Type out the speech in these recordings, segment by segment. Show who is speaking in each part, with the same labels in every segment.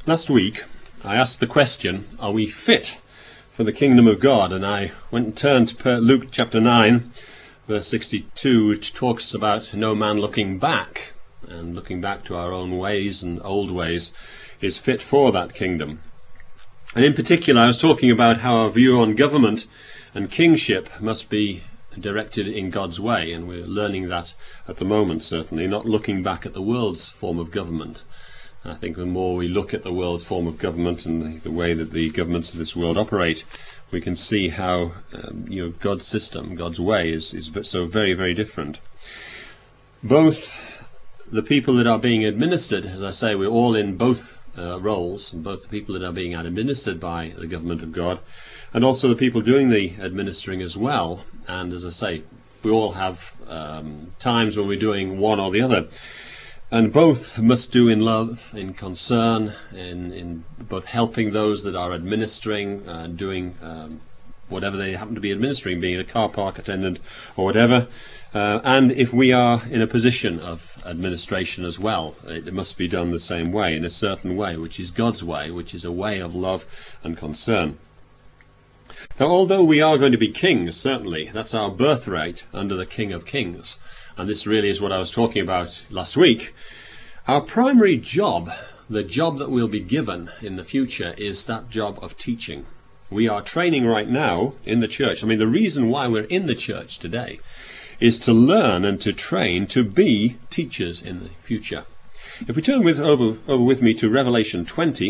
Speaker 1: Last week I asked the question, are we fit for the kingdom of God? And I went and turned to Luke chapter 9 verse 62, which talks about no man looking back, and looking back to our own ways and old ways is fit for that kingdom. And in particular I was talking about how our view on government and kingship must be directed in God's way, and we're learning that at the moment, certainly, not looking back at the world's form of government. I think the more we look at the world's form of government and the way that the governments of this world operate, we can see how God's system, God's way is so very, very different. Both the people that are being administered, as I say, we're all in both roles, and both the people that are being administered by the government of God, and also the people doing the administering as well. And as I say, we all have times when we're doing one or the other. And both must do in love, in concern, in both helping those that are administering, doing whatever they happen to be administering, being a car park attendant or whatever. And if we are in a position of administration as well, it must be done the same way, in a certain way, which is God's way, which is a way of love and concern. Now, although we are going to be kings, certainly, that's our birthright under the King of Kings. And this really is what I was talking about last week. Our primary job, the job that we'll be given in the future, is that job of teaching. We are training right now in the church. I mean, the reason why we're in the church today is to learn and to train to be teachers in the future. If we turn over with me to Revelation 20,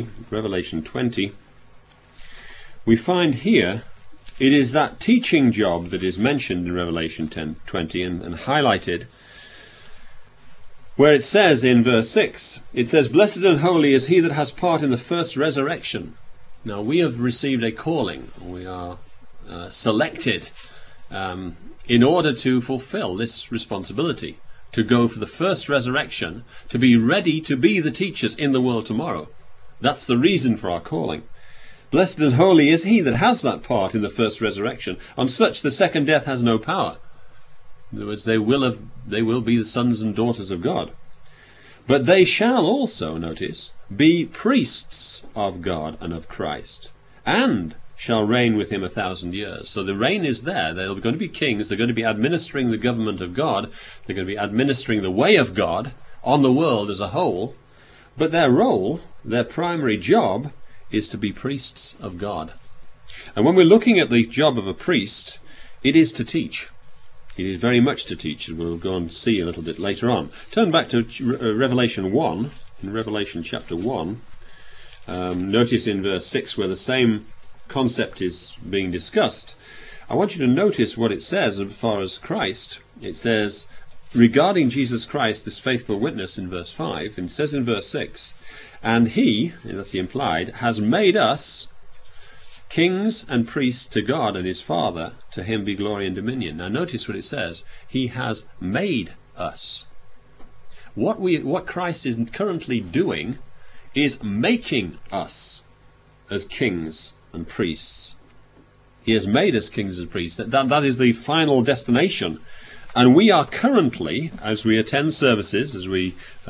Speaker 1: we find here it is that teaching job that is mentioned in Revelation 10:20 and highlighted, where it says in verse 6, it says, "Blessed and holy is he that has part in the first resurrection." Now we have received a calling. We are selected in order to fulfill this responsibility, to go for the first resurrection, to be ready to be the teachers in the world tomorrow. That's the reason for our calling. Blessed and holy is he that has that part in the first resurrection. On such the second death has no power. In other words, they will be the sons and daughters of God. But they shall also, notice, be priests of God and of Christ, and shall reign with him 1,000 years. So the reign is there. They're going to be kings. They're going to be administering the government of God. They're going to be administering the way of God on the world as a whole. But their role, their primary job, is to be priests of God. And when we're looking at the job of a priest, it is to teach. It is very much to teach, as we'll go and see a little bit later on. Turn back to Revelation 1, in Revelation chapter 1. Notice in verse 6 where the same concept is being discussed. I want you to notice what it says as far as Christ. It says, regarding Jesus Christ, this faithful witness in verse 5, and it says in verse 6, "And he," that's the implied, "has made us kings and priests to God and his Father. To him be glory and dominion." Now notice what it says. He has made us. What Christ is currently doing is making us as kings and priests. He has made us kings and priests. That is the final destination. And we are currently, as we attend services, as we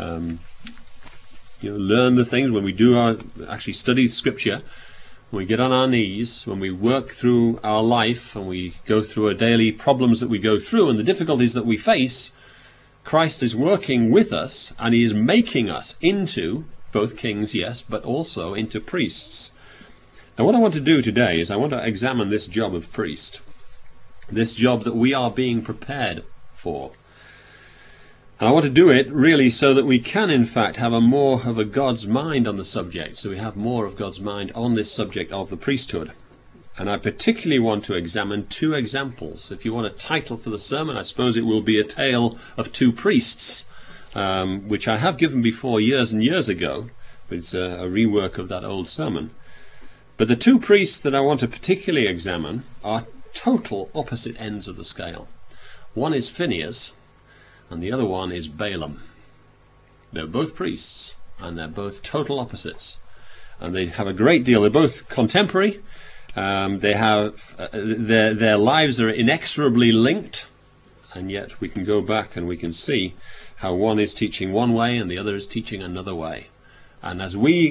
Speaker 1: learn the things, when we actually study Scripture, when we get on our knees, when we work through our life, and we go through our daily problems that we go through and the difficulties that we face, Christ is working with us, and he is making us into both kings, yes, but also into priests. Now what I want to do today is I want to examine this job of priest, this job that we are being prepared for. And I want to do it really so that we can in fact have more of a God's mind on the subject, so we have more of God's mind on this subject of the priesthood. And I particularly want to examine two examples. If you want a title for the sermon, I suppose it will be A Tale of Two Priests, which I have given before years and years ago, but it's a rework of that old sermon. But the two priests that I want to particularly examine are total opposite ends of the scale. One is Phinehas, and the other one is Balaam. They're both priests, and they're both total opposites. And they have a great deal. They're both contemporary. They have their lives are inexorably linked, and yet we can go back and we can see how one is teaching one way and the other is teaching another way. And as we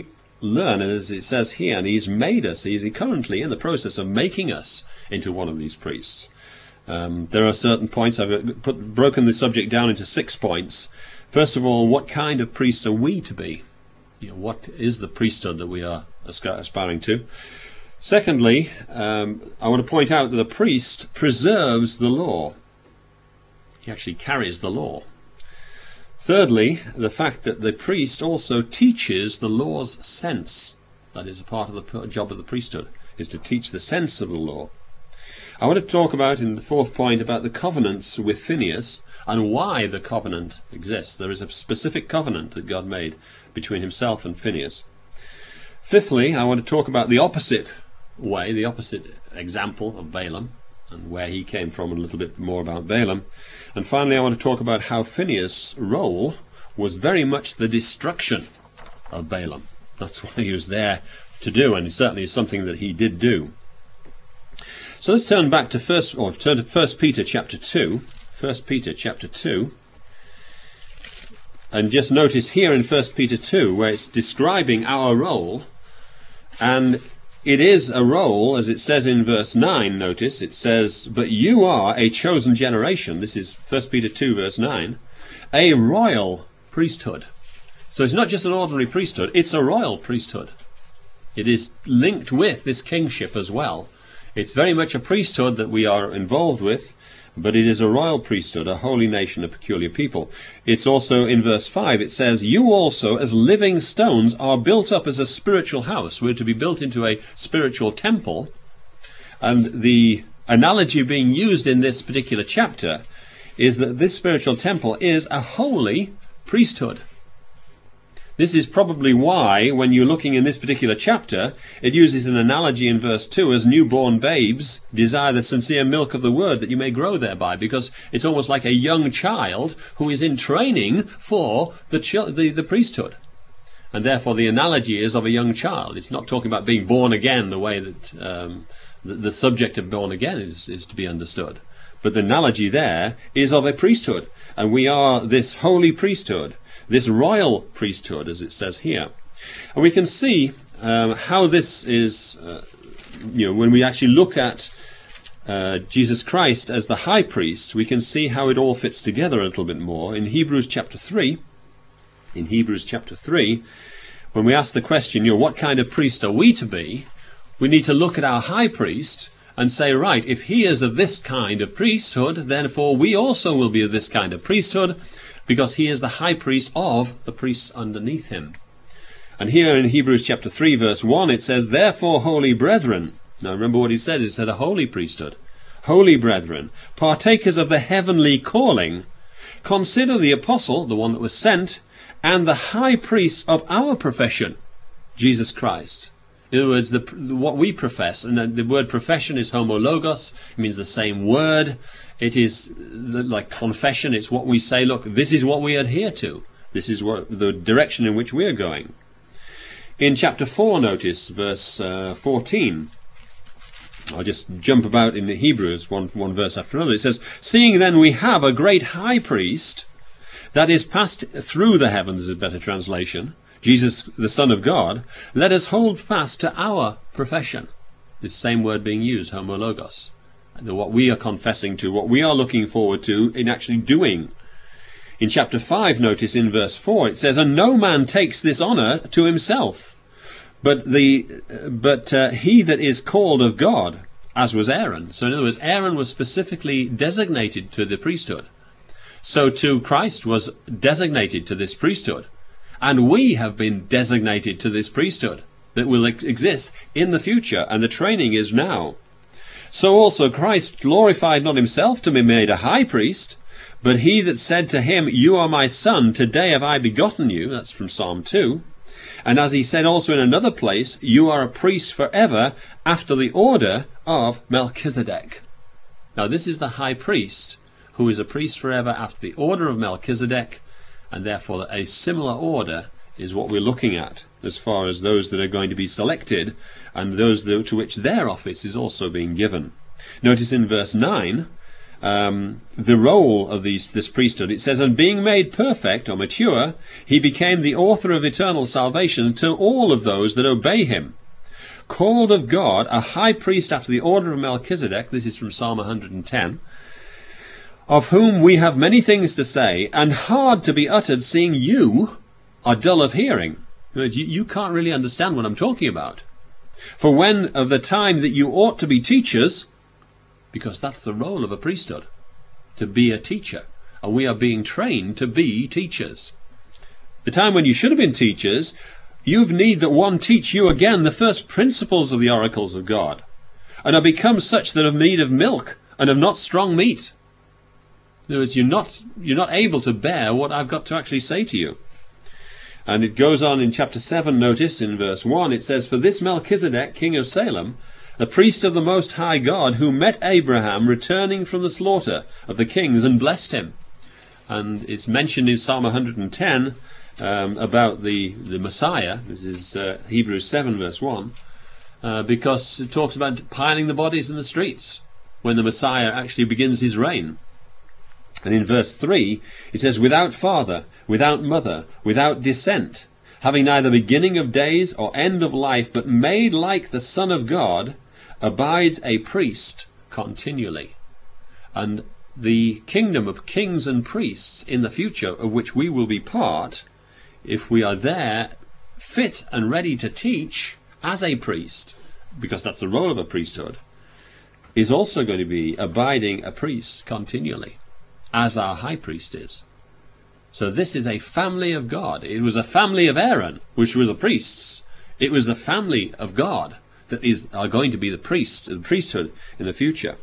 Speaker 1: learn, as it says here, and he's made us, he's currently in the process of making us into one of these priests. There are certain points. I've broken the subject down into 6 points. First of all, what kind of priest are we to be? What is the priesthood that we are aspiring to? Secondly, I want to point out that the priest preserves the law. He actually carries the law. Thirdly, the fact that the priest also teaches the law's sense. That is a part of the job of the priesthood, is to teach the sense of the law. I want to talk about, in the 4th point, about the covenants with Phinehas and why the covenant exists. There is a specific covenant that God made between himself and Phinehas. Fifthly, I want to talk about the opposite way, the opposite example of Balaam, and where he came from, and a little bit more about Balaam. And finally, I want to talk about how Phinehas' role was very much the destruction of Balaam. That's what he was there to do, and it certainly is something that he did do. So let's turn back to 1 Peter chapter 2. 1 Peter chapter 2. And just notice here in 1 Peter 2, where it's describing our role, and it is a role, as it says in verse 9, notice, it says, "But you are a chosen generation," this is 1 Peter 2 verse 9, "a royal priesthood." So it's not just an ordinary priesthood, it's a royal priesthood. It is linked with this kingship as well. It's very much a priesthood that we are involved with, but it is a royal priesthood, a holy nation, a peculiar people. It's also in verse 5, it says, "You also as living stones are built up as a spiritual house." We're to be built into a spiritual temple. And the analogy being used in this particular chapter is that this spiritual temple is a holy priesthood. This is probably why, when you're looking in this particular chapter, it uses an analogy in verse 2 as newborn babes desire the sincere milk of the word that you may grow thereby, because it's almost like a young child who is in training for the priesthood. And therefore the analogy is of a young child. It's not talking about being born again the way that the subject of born again is to be understood. But the analogy there is of a priesthood. And we are this holy priesthood, this royal priesthood, as it says here. And we can see how this is, when we actually look at Jesus Christ as the high priest, we can see how it all fits together a little bit more. In Hebrews chapter 3, when we ask the question, what kind of priest are we to be, we need to look at our high priest and say, right, if he is of this kind of priesthood, therefore we also will be of this kind of priesthood, because he is the high priest of the priests underneath him. And here in Hebrews chapter 3 verse 1 it says, "Therefore, holy brethren," now remember what he said, it said a holy priesthood, "holy brethren, partakers of the heavenly calling, consider the apostle," the one that was sent, "and the high priest of our profession, Jesus Christ." In other words, what we profess, and the word profession is homologos, it means the same word. It is like confession, it's what we say, look, this is what we adhere to. This is the direction in which we are going. In chapter 4, notice, verse 14. I'll just jump about in the Hebrews, one verse after another. It says, "Seeing then we have a great high priest that is passed through the heavens," is a better translation, Jesus, the Son of God, "let us hold fast to our profession." This same word being used, homologos. What we are confessing to, what we are looking forward to in actually doing. In chapter 5, notice in verse 4, it says, "And no man takes this honour to himself, but he that is called of God, as was Aaron." So in other words, Aaron was specifically designated to the priesthood. So too Christ was designated to this priesthood. And we have been designated to this priesthood that will exist in the future, and the training is now. "So also Christ glorified not himself to be made a high priest, but he that said to him, 'You are my son, today have I begotten you.'" That's from Psalm 2. "And as he said also in another place, 'You are a priest forever after the order of Melchizedek.'" Now this is the high priest who is a priest forever after the order of Melchizedek, and therefore a similar order is what we're looking at as far as those that are going to be selected and those to which their office is also being given. Notice in verse 9, the role of this priesthood. It says, and being made perfect or mature, he became the author of eternal salvation to all of those that obey him. Called of God, a high priest after the order of Melchizedek, this is from Psalm 110, of whom we have many things to say, and hard to be uttered, seeing you are dull of hearing. You can't really understand what I'm talking about. For when of the time that you ought to be teachers, because that's the role of a priesthood, to be a teacher, and we are being trained to be teachers. The time when you should have been teachers, you've need that one teach you again the first principles of the oracles of God, and are become such that have need of milk, and have not strong meat. In other words, you're not able to bear what I've got to actually say to you. And it goes on in chapter 7, notice in verse 1, it says, for this Melchizedek, king of Salem, the priest of the Most High God, who met Abraham returning from the slaughter of the kings and blessed him. And it's mentioned in Psalm 110 about the Messiah. This is Hebrews 7 verse 1, because it talks about piling the bodies in the streets when the Messiah actually begins his reign. And in verse 3 it says, without father, without mother, without descent, having neither beginning of days or end of life, but made like the Son of God, abides a priest continually. And the kingdom of kings and priests in the future, of which we will be part, if we are there fit and ready to teach as a priest, because that's the role of a priesthood, is also going to be abiding a priest continually, as our high priest is. So this is a family of God. It was a family of Aaron, which were the priests. It was the family of God that are going to be the priests, the priesthood in the future.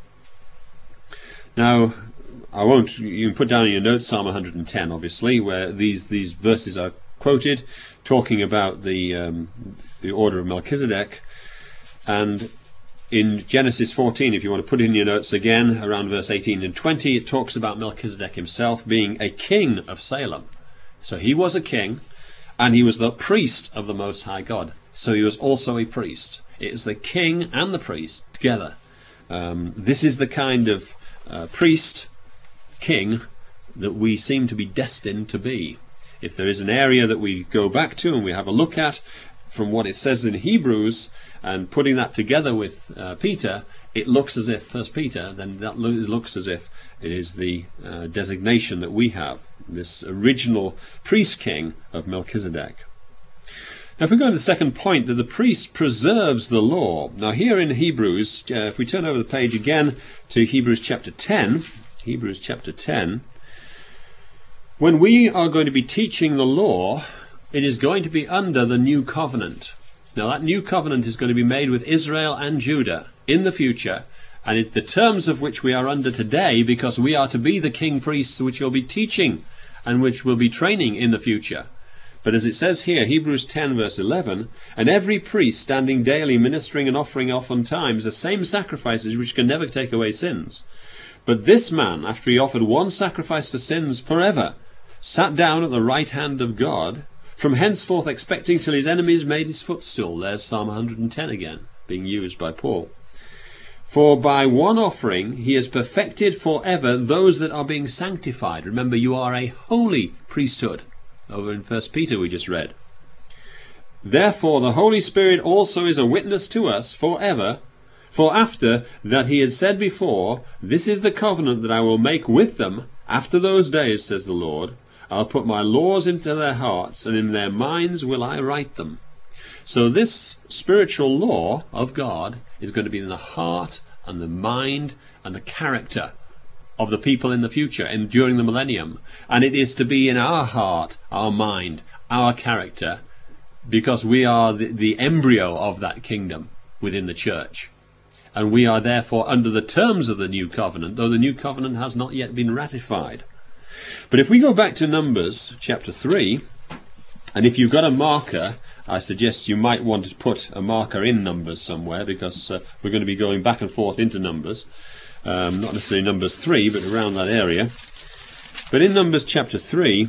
Speaker 1: Now, you can put down in your notes Psalm 110, obviously, where these verses are quoted, talking about the order of Melchizedek. And in Genesis 14, if you want to put in your notes again, around verse 18 and 20, it talks about Melchizedek himself being a king of Salem. So he was a king, and he was the priest of the Most High God. So he was also a priest. It is the king and the priest together. This is the kind of priest, king, that we seem to be destined to be. If there is an area that we go back to and we have a look at from what it says in Hebrews, and putting that together with Peter, it looks as if, First Peter, then that looks as if it is the designation that we have, this original priest king of Melchizedek. Now if we go to the second point, that the priest preserves the law. Now here in Hebrews, if we turn over the page again to Hebrews chapter 10, when we are going to be teaching the law, it is going to be under the new covenant. Now that new covenant is going to be made with Israel and Judah in the future, and it's the terms of which we are under today, because we are to be the king priests which will be teaching and which will be training in the future. But as it says here, Hebrews 10 verse 11, and every priest standing daily ministering and offering oftentimes the same sacrifices which can never take away sins. But this man, after he offered one sacrifice for sins forever, sat down at the right hand of God, from henceforth expecting till his enemies made his footstool. There's Psalm 110 again, being used by Paul. For by one offering he has perfected forever those that are being sanctified. Remember, you are a holy priesthood. Over in 1 Peter we just read. Therefore the Holy Spirit also is a witness to us forever. For after that he had said before, this is the covenant that I will make with them after those days, says the Lord. I'll put my laws into their hearts, and in their minds will I write them. So this spiritual law of God is going to be in the heart and the mind and the character of the people in the future and during the millennium. And it is to be in our heart, our mind, our character, because we are the embryo of that kingdom within the church. And we are therefore under the terms of the new covenant, though the new covenant has not yet been ratified. But if we go back to Numbers chapter 3, and if you've got a marker, I suggest you might want to put a marker in Numbers somewhere, because we're going to be going back and forth into Numbers. Not necessarily Numbers 3, but around that area. But in Numbers chapter 3,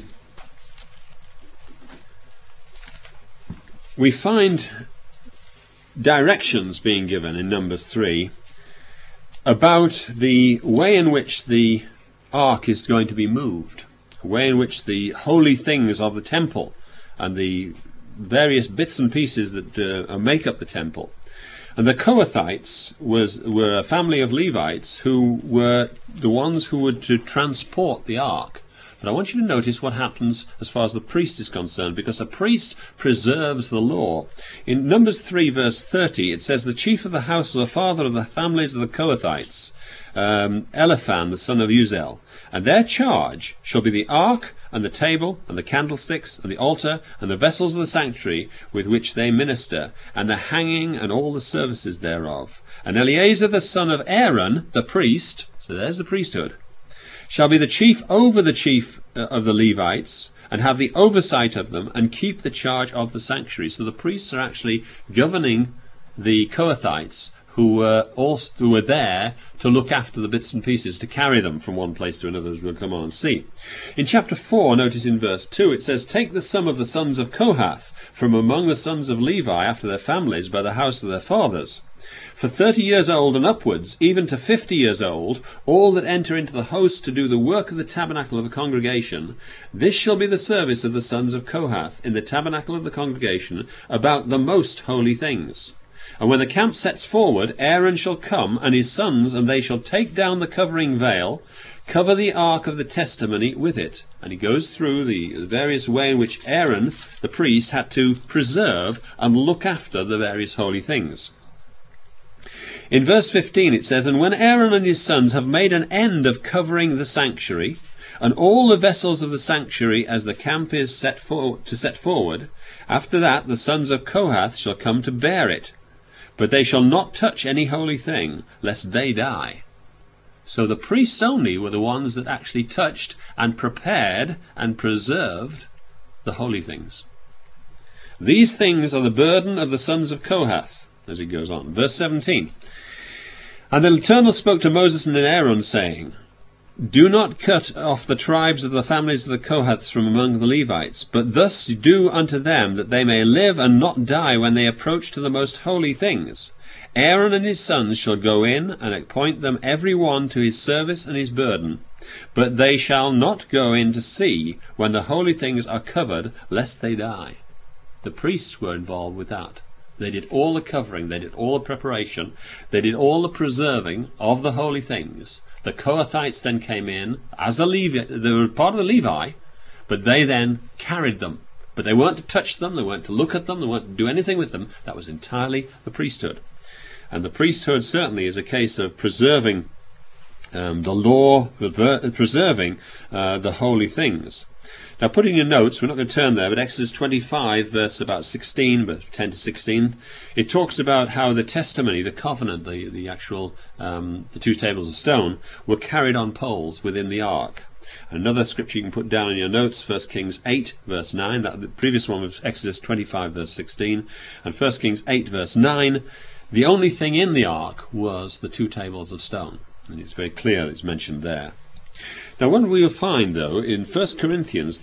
Speaker 1: we find directions being given in Numbers 3 about the way in which the ark is going to be moved, the way in which the holy things of the temple and the various bits and pieces that make up the temple. And the Kohathites were a family of Levites who were the ones who were to transport the ark. But I want you to notice what happens as far as the priest is concerned, because a priest preserves the law. In Numbers 3 verse 30 it says, the chief of the house was the father of the families of the Kohathites, Eliphan the son of Uzel, and their charge shall be the ark, and the table, and the candlesticks, and the altar, and the vessels of the sanctuary with which they minister, and the hanging, and all the services thereof. And Eleazar the son of Aaron, the priest, so there's the priesthood, shall be the chief over the chief of the Levites, and have the oversight of them, and keep the charge of the sanctuary. So the priests are actually governing the Kohathites, who were there to look after the bits and pieces, to carry them from one place to another, as we'll come on and see. In chapter 4, notice in verse 2, it says, take the sum of the sons of Kohath from among the sons of Levi after their families by the house of their fathers. For 30 years old and upwards, even to 50 years old, all that enter into the host to do the work of the tabernacle of the congregation, this shall be the service of the sons of Kohath in the tabernacle of the congregation about the most holy things. And when the camp sets forward, Aaron shall come, and his sons, and they shall take down the covering veil, cover the ark of the testimony with it. And he goes through the various way in which Aaron, the priest, had to preserve and look after the various holy things. In verse 15 it says, and when Aaron and his sons have made an end of covering the sanctuary, and all the vessels of the sanctuary as the camp is set forward, after that the sons of Kohath shall come to bear it. But they shall not touch any holy thing, lest they die. So the priests only were the ones that actually touched and prepared and preserved the holy things. These things are the burden of the sons of Kohath, as it goes on. Verse 17. And the Eternal spoke to Moses and Aaron, saying, do not cut off the tribes of the families of the Kohaths from among the Levites, but thus do unto them, that they may live and not die when they approach to the most holy things. Aaron and his sons shall go in, and appoint them every one to his service and his burden. But they shall not go in to see when the holy things are covered, lest they die. The priests were involved with that. They did all the covering, they did all the preparation, they did all the preserving of the holy things. The Kohathites then came in as a Levi. They were part of the Levi, but they then carried them. But they weren't to touch them, they weren't to look at them, they weren't to do anything with them. That was entirely the priesthood. And the priesthood certainly is a case of preserving the law, preserving the holy things. Now put in your notes, we're not going to turn there, but Exodus 25, verse about 16, but 10 to 16, it talks about how the testimony, the covenant, the actual, the two tables of stone, were carried on poles within the ark. Another scripture you can put down in your notes, 1 Kings 8, verse 9, that the previous one was Exodus 25, verse 16, and 1 Kings 8, verse 9, the only thing in the ark was the two tables of stone. And it's very clear it's mentioned there. Now, what we will find, though, in 1 Chronicles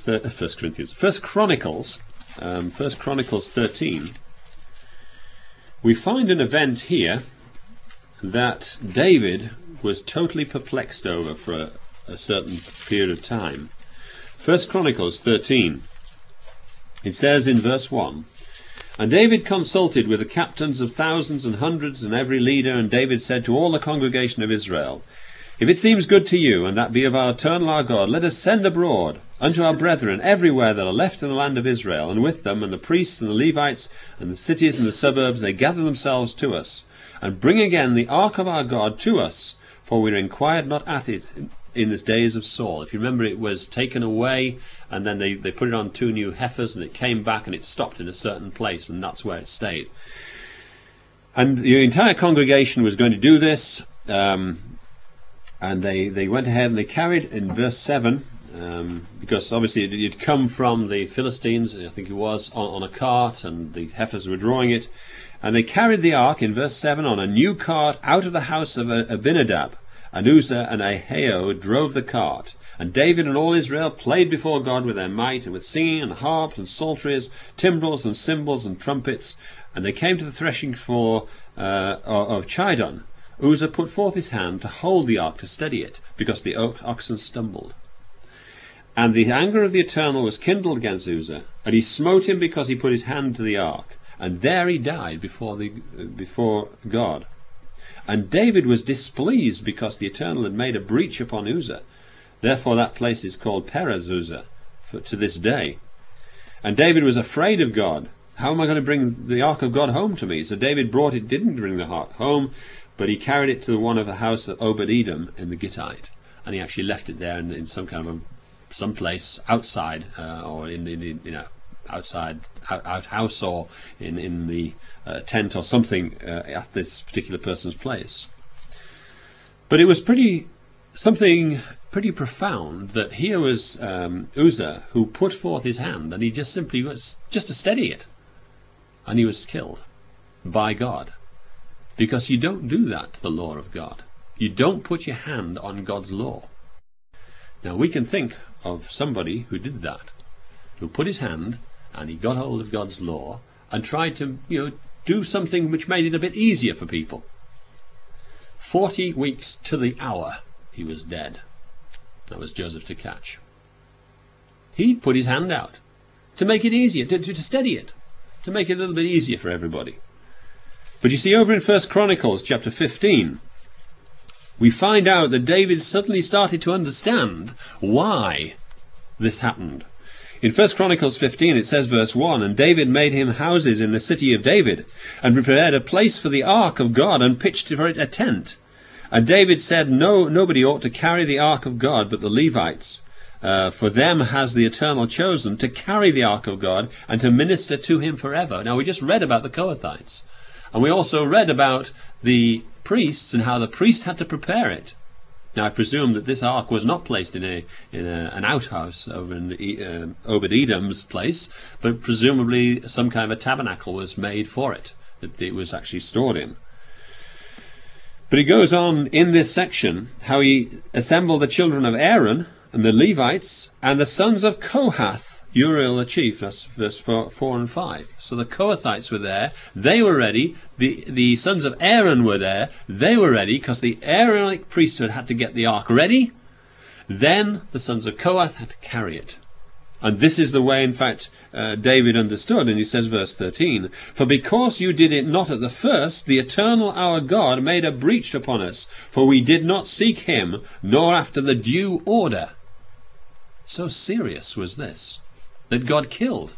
Speaker 1: 13, we find an event here that David was totally perplexed over for a certain period of time. 1 Chronicles 13, it says in verse 1, and David consulted with the captains of thousands and hundreds and every leader, and David said to all the congregation of Israel, if it seems good to you, and that be of our eternal our God, let us send abroad unto our brethren everywhere that are left in the land of Israel, and with them, and the priests and the Levites, and the cities and the suburbs, they gather themselves to us, and bring again the ark of our God to us, for we inquired not at it in the days of Saul. If you remember, it was taken away, and then they put it on 2 new heifers, and it came back, and it stopped in a certain place, and that's where it stayed. And the entire congregation was going to do this, and they went ahead and they carried in verse 7, because obviously it had come from the Philistines, I think it was, on a cart, and the heifers were drawing it. And they carried the ark, in verse 7, on a new cart out of the house of Abinadab. And Uzzah and Ahio drove the cart. And David and all Israel played before God with their might, and with singing and harps and psalteries, timbrels and cymbals and trumpets. And they came to the threshing floor of Chidon, Uzzah put forth his hand to hold the ark, to steady it, because the oxen stumbled. And the anger of the Eternal was kindled against Uzzah, and he smote him because he put his hand to the ark. And there he died before God. And David was displeased because the Eternal had made a breach upon Uzzah. Therefore that place is called Perez Uzzah to this day. And David was afraid of God. How am I going to bring the ark of God home to me? So David didn't bring the ark home, but he carried it to one of the house of Obed-Edom in the Gittite. And he actually left it there in some kind of some place outside, or in outside outhouse, or in the tent or something at this particular person's place. But it was something pretty profound that here was Uzzah who put forth his hand, and he just simply was just to steady it, and he was killed by God, because you don't do that to the law of God. You don't put your hand on God's law. Now we can think of somebody who did that, who put his hand and he got hold of God's law and tried to do something which made it a bit easier for people. 40 weeks to the hour he was dead. That was Joseph to catch. He put his hand out to make it easier, to steady it, to make it a little bit easier for everybody. But you see, over in 1 Chronicles chapter 15, we find out that David suddenly started to understand why this happened. In 1 Chronicles 15 it says, verse 1, "And David made him houses in the city of David, and prepared a place for the ark of God, and pitched for it a tent. And David said, nobody ought to carry the ark of God but the Levites. For them has the Eternal chosen to carry the ark of God and to minister to him forever." Now we just read about the Kohathites. And we also read about the priests and how the priest had to prepare it. Now I presume that this ark was not placed in an outhouse over in Obed-Edom's place, but presumably some kind of a tabernacle was made for it, that it was actually stored in. But he goes on in this section how he assembled the children of Aaron and the Levites and the sons of Kohath, Uriel the chief. That's verse 4 and 5. So the Kohathites were there, they were ready. The sons of Aaron were there, they were ready, because the Aaronic priesthood had to get the ark ready. Then the sons of Kohath had to carry it. And this is the way, in fact, David understood. And he says, verse 13, "For because you did it not at the first, the Eternal our God made a breach upon us, for we did not seek him, nor after the due order." So serious was this, that God killed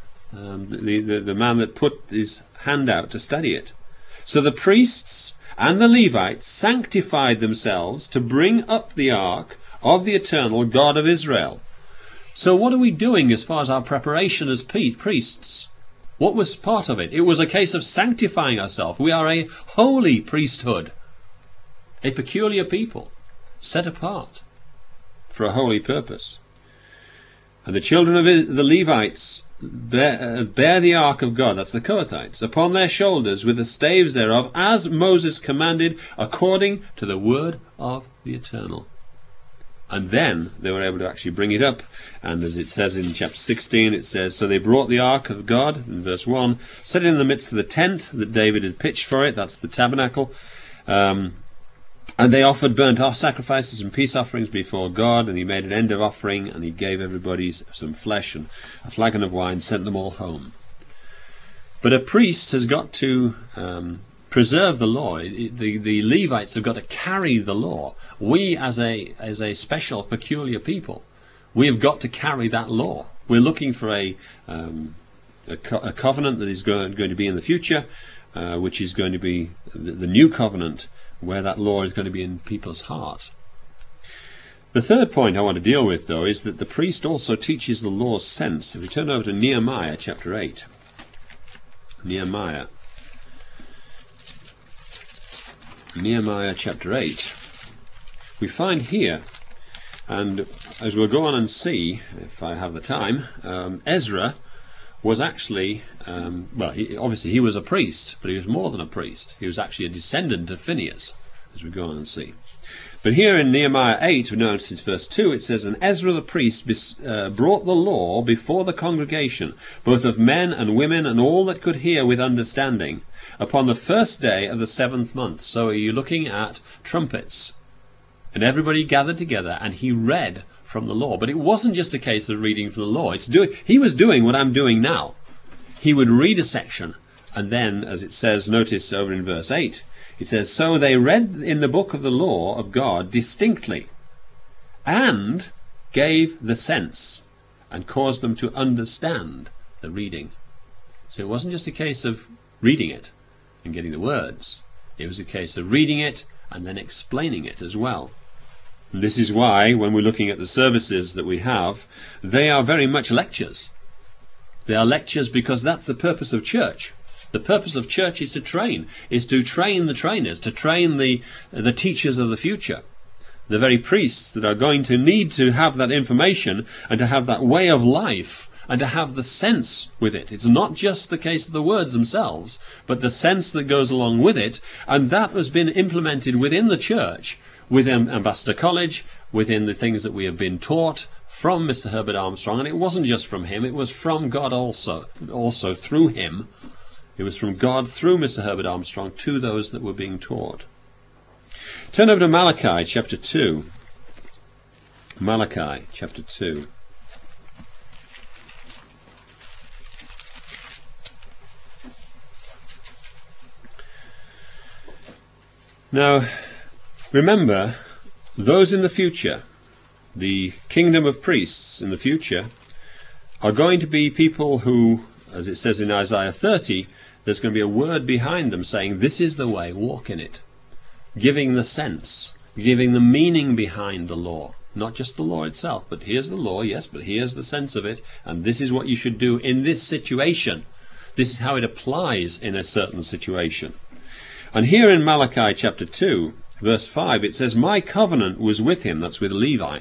Speaker 1: the man that put his hand out to steady it. So the priests and the Levites sanctified themselves to bring up the ark of the Eternal God of Israel. So what are we doing as far as our preparation as priests? What was part of it? It was a case of sanctifying ourselves. We are a holy priesthood, a peculiar people, set apart for a holy purpose. And the children of the Levites bear the ark of God, that's the Kohathites, upon their shoulders with the staves thereof, as Moses commanded, according to the word of the Eternal. And then they were able to actually bring it up. And as it says in chapter 16, it says, "So they brought the ark of God," in verse 1, "set it in the midst of the tent that David had pitched for it," that's the tabernacle, "and they offered burnt sacrifices and peace offerings before God, and he made an end of offering, and he gave everybody some flesh and a flagon of wine, sent them all home." But a priest has got to preserve the law. The Levites have got to carry the law. We, as a special, peculiar people, we have got to carry that law. We're looking for a covenant that is going to be in the future, which is going to be the new covenant, where that law is going to be in people's heart. The third point I want to deal with, though, is that the priest also teaches the law's sense. If we turn over to Nehemiah chapter 8. Nehemiah chapter 8. We find here, and as we'll go on and see, if I have the time, Ezra was actually, obviously he was a priest, but he was more than a priest. He was actually a descendant of Phinehas, as we go on and see. But here in Nehemiah 8, we notice in verse 2, it says, And Ezra the priest brought the law before the congregation, both of men and women, and all that could hear with understanding, upon the first day of the 7th month. So are you looking at trumpets? And everybody gathered together, and he read from the law. But it wasn't just a case of reading from the law. He was doing what I'm doing now. He would read a section, and then, as it says, notice over in verse 8, it says, So they read in the book of the law of God distinctly, and gave the sense, and caused them to understand the reading. So it wasn't just a case of reading it and getting the words. It was a case of reading it and then explaining it as well. And this is why, when we're looking at the services that we have, they are very much lectures. They are lectures because that's the purpose of church. The purpose of church is to train the trainers, to train the teachers of the future. The very priests that are going to need to have that information and to have that way of life and to have the sense with it. It's not just the case of the words themselves, but the sense that goes along with it, and that has been implemented within the church, within Ambassador College, within the things that we have been taught from Mr. Herbert Armstrong. And it wasn't just from him, it was from God also through him. It was from God through Mr. Herbert Armstrong to those that were being taught. Turn over to Malachi chapter 2. Malachi chapter 2. Now, remember, those in the future, the kingdom of priests in the future, are going to be people who, as it says in Isaiah 30, there's going to be a word behind them saying, this is the way, walk in it. Giving the sense, giving the meaning behind the law. Not just the law itself, but here's the law, yes, but here's the sense of it, and this is what you should do in this situation. This is how it applies in a certain situation. And here in Malachi chapter 2, verse 5, it says, My covenant was with him, that's with Levi,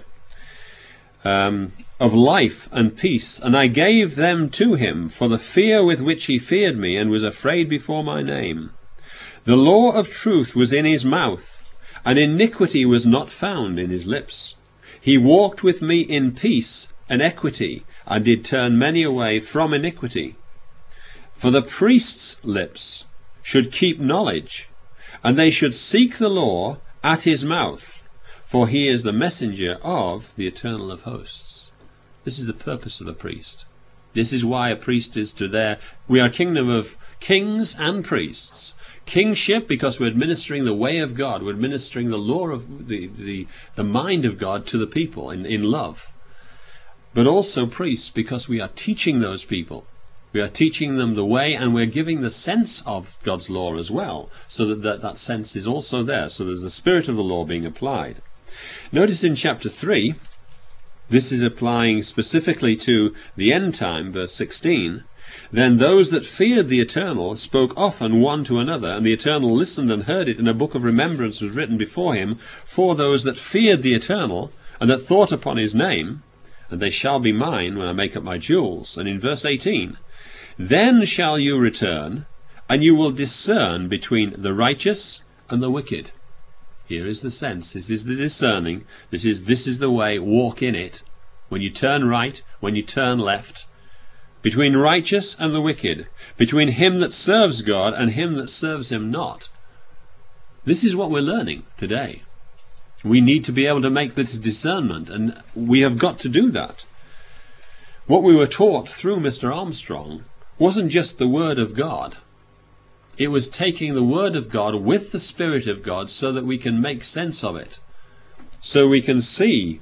Speaker 1: of life and peace, and I gave them to him for the fear with which he feared me and was afraid before my name. The law of truth was in his mouth, and iniquity was not found in his lips. He walked with me in peace and equity, and did turn many away from iniquity. For the priest's lips should keep knowledge, and they should seek the law at his mouth, for he is the messenger of the Eternal of hosts. This is the purpose of a priest. This is why a priest is to there. We are a kingdom of kings and priests. Kingship, because we're administering the way of God. We're administering the law of the mind of God to the people in love. But also priests, because we are teaching those people. We are teaching them the way, and we're giving the sense of God's law as well, so that sense is also there. So there's the spirit of the law being applied. Notice in chapter 3, this is applying specifically to the end time, verse 16. Then those that feared the Eternal spoke often one to another, and the Eternal listened and heard it, and a book of remembrance was written before him for those that feared the Eternal, and that thought upon his name, and they shall be mine when I make up my jewels. And in verse 18, Then shall you return, and you will discern between the righteous and the wicked. Here is the sense. This is the discerning. This is the way. Walk in it. When you turn right, when you turn left. Between righteous and the wicked. Between him that serves God and him that serves him not. This is what we're learning today. We need to be able to make this discernment, and we have got to do that. What we were taught through Mr. Armstrong wasn't just the Word of God. It was taking the Word of God with the Spirit of God so that we can make sense of it. So we can see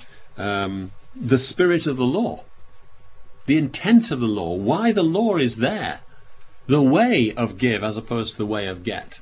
Speaker 1: the spirit of the law. The intent of the law. Why the law is there. The way of give as opposed to the way of get.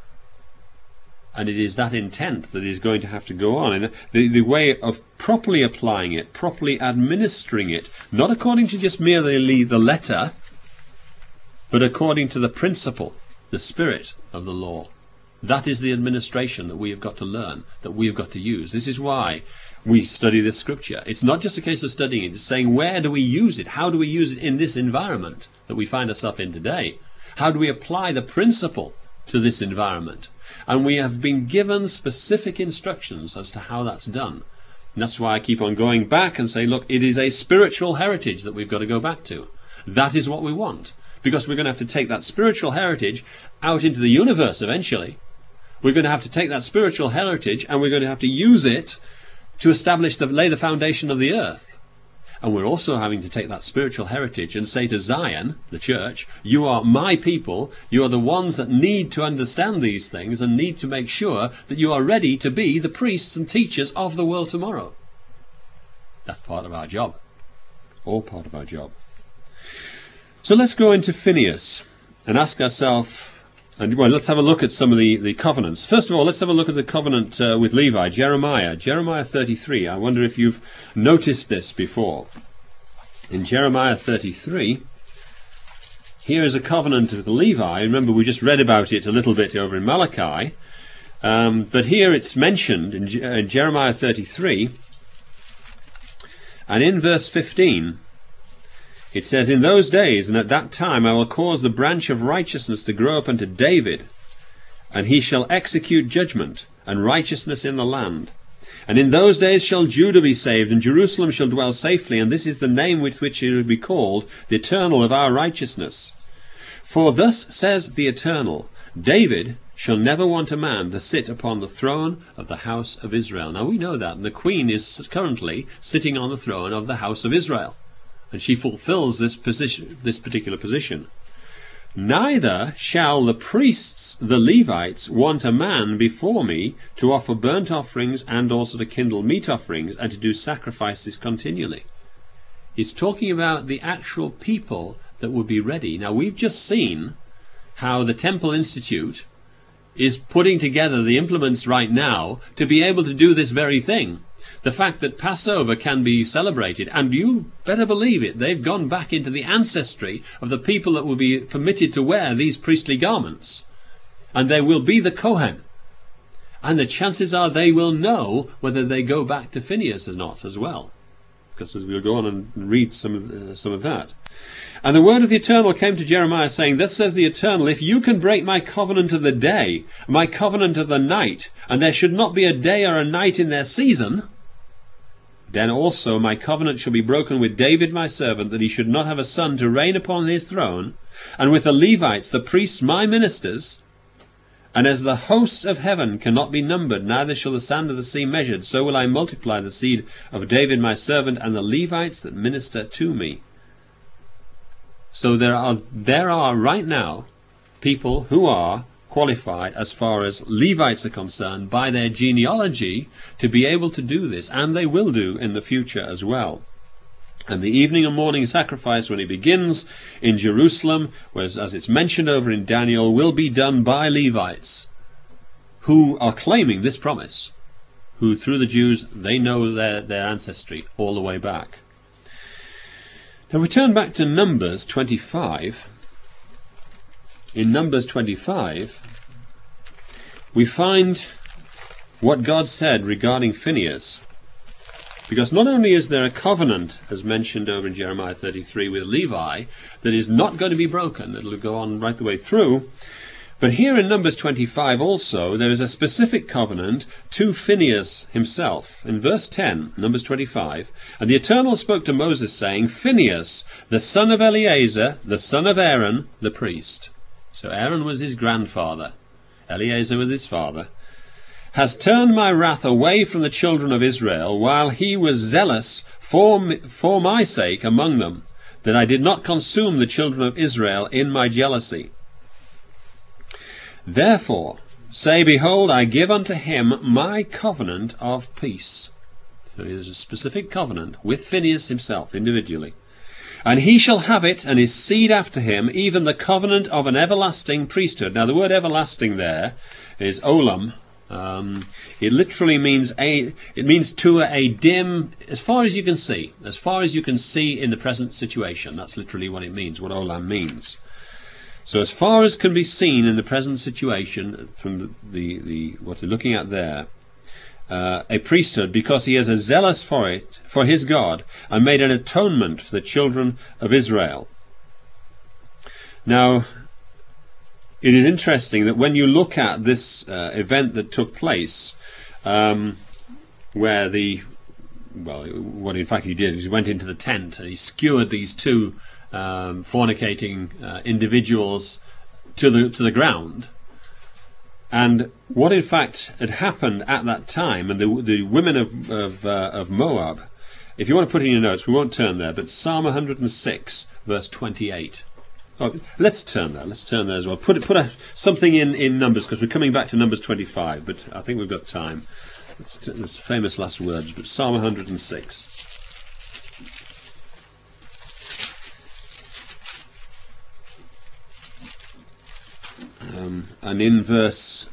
Speaker 1: And it is that intent that is going to have to go on. And the way of properly applying it, properly administering it, not according to just merely the letter, but according to the principle, the spirit of the law. That is the administration that we have got to learn, that we have got to use. This is why we study this scripture. It's not just a case of studying it, it's saying where do we use it? How do we use it in this environment that we find ourselves in today? How do we apply the principle to this environment. And we have been given specific instructions as to how that's done. And that's why I keep on going back and say, look, it is a spiritual heritage that we've got to go back to. That is what we want. Because we're going to have to take that spiritual heritage out into the universe eventually. We're going to have to take that spiritual heritage and we're going to have to use it to lay the foundation of the earth. And we're also having to take that spiritual heritage and say to Zion, the church, you are my people, you are the ones that need to understand these things and need to make sure that you are ready to be the priests and teachers of the world tomorrow. That's part of our job. All part of our job. So let's go into Phinehas and ask ourselves, let's have a look at some of the covenants. First of all, let's have a look at the covenant with Levi, Jeremiah 33. I wonder if you've noticed this before. In Jeremiah 33, here is a covenant with Levi. Remember, we just read about it a little bit over in Malachi. But here it's mentioned in Jeremiah 33. And in verse 15, it says, in those days and at that time I will cause the branch of righteousness to grow up unto David, and he shall execute judgment and righteousness in the land. And in those days shall Judah be saved, and Jerusalem shall dwell safely, and this is the name with which it will be called, the Eternal of our righteousness. For thus says the Eternal, David shall never want a man to sit upon the throne of the house of Israel. Now we know that, and the queen is currently sitting on the throne of the house of Israel. And she fulfills this particular position. Neither shall the priests, the Levites, want a man before me to offer burnt offerings and also to kindle meat offerings and to do sacrifices continually. It's talking about the actual people that would be ready. Now we've just seen how the Temple Institute is putting together the implements right now to be able to do this very thing. The fact that Passover can be celebrated, and you better believe it, they've gone back into the ancestry of the people that will be permitted to wear these priestly garments. And they will be the Kohen. And the chances are they will know whether they go back to Phinehas or not as well. Because we'll go on and read some of that. And the word of the Eternal came to Jeremiah, saying, thus says the Eternal, if you can break my covenant of the day, my covenant of the night, and there should not be a day or a night in their season, then also my covenant shall be broken with David my servant, that he should not have a son to reign upon his throne, and with the Levites, the priests my ministers. And as the hosts of heaven cannot be numbered, neither shall the sand of the sea measured, so will I multiply the seed of David my servant, and the Levites that minister to me. So there are right now people who are qualified as far as Levites are concerned by their genealogy to be able to do this, and they will do in the future as well. And the evening and morning sacrifice, when it begins in Jerusalem, whereas as it's mentioned over in Daniel, will be done by Levites who are claiming this promise, who through the Jews, they know their ancestry all the way back. Now we turn back to Numbers 25. In Numbers 25, we find what God said regarding Phinehas. Because not only is there a covenant, as mentioned over in Jeremiah 33 with Levi, that is not going to be broken, that will go on right the way through, but here in Numbers 25 also, there is a specific covenant to Phinehas himself. In verse 10, Numbers 25, and the Eternal spoke to Moses, saying, Phinehas, the son of Eleazar, the son of Aaron, the priest. So Aaron was his grandfather, Eleazar was his father, has turned my wrath away from the children of Israel, while he was zealous for my sake among them, that I did not consume the children of Israel in my jealousy. Therefore say, behold, I give unto him my covenant of peace. So there's a specific covenant with Phinehas himself individually. And he shall have it, and his seed after him, even the covenant of an everlasting priesthood. Now the word everlasting there is olam. It literally means to a dim, as far as you can see in the present situation. That's literally what it means, what olam means. So as far as can be seen in the present situation, from what we're looking at there, a priesthood, because he is a zealous for it, for his God, and made an atonement for the children of Israel. Now, it is interesting that when you look at this event that took place, where what in fact he did is he went into the tent and he skewered these two fornicating individuals to the ground. And what in fact had happened at that time, and the women of Moab, if you want to put in your notes, we won't turn there, but Psalm 106 verse 28. Oh, let's turn there as well. Put something in Numbers, because we're coming back to Numbers 25, but I think we've got time. It's famous last words, but Psalm 106. And in verse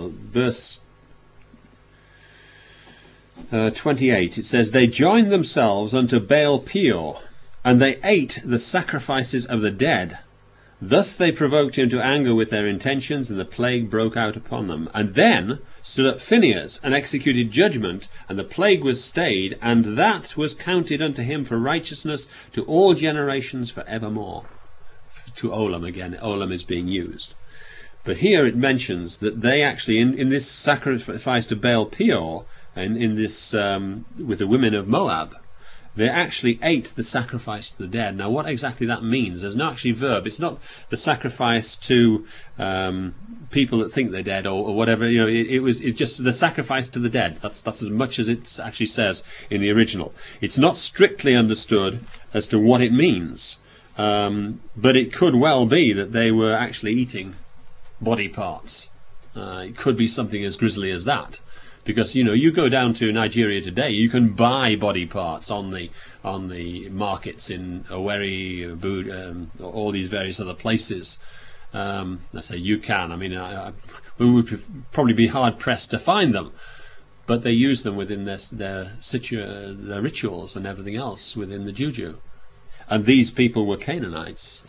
Speaker 1: 28, it says, "They joined themselves unto Baal Peor, and they ate the sacrifices of the dead. Thus they provoked him to anger with their intentions, and the plague broke out upon them. And then stood up Phinehas, and executed judgment, and the plague was stayed, and that was counted unto him for righteousness to all generations for evermore." To Olam again. Olam is being used. But here it mentions that they actually, in this sacrifice to Baal Peor, and in this with the women of Moab, they actually ate the sacrifice to the dead. Now, what exactly that means, there's no actually verb. It's not the sacrifice to people that think they're dead or whatever. You know, it's just the sacrifice to the dead. That's as much as it actually says in the original. It's not strictly understood as to what it means, but it could well be that they were actually eating body parts. It could be something as grisly as that, because you go down to Nigeria today, you can buy body parts on the markets in Owerri, all these various other places. I say you can. I mean, we would probably be hard pressed to find them, but they use them within their rituals and everything else within the juju. And these people were Canaanites.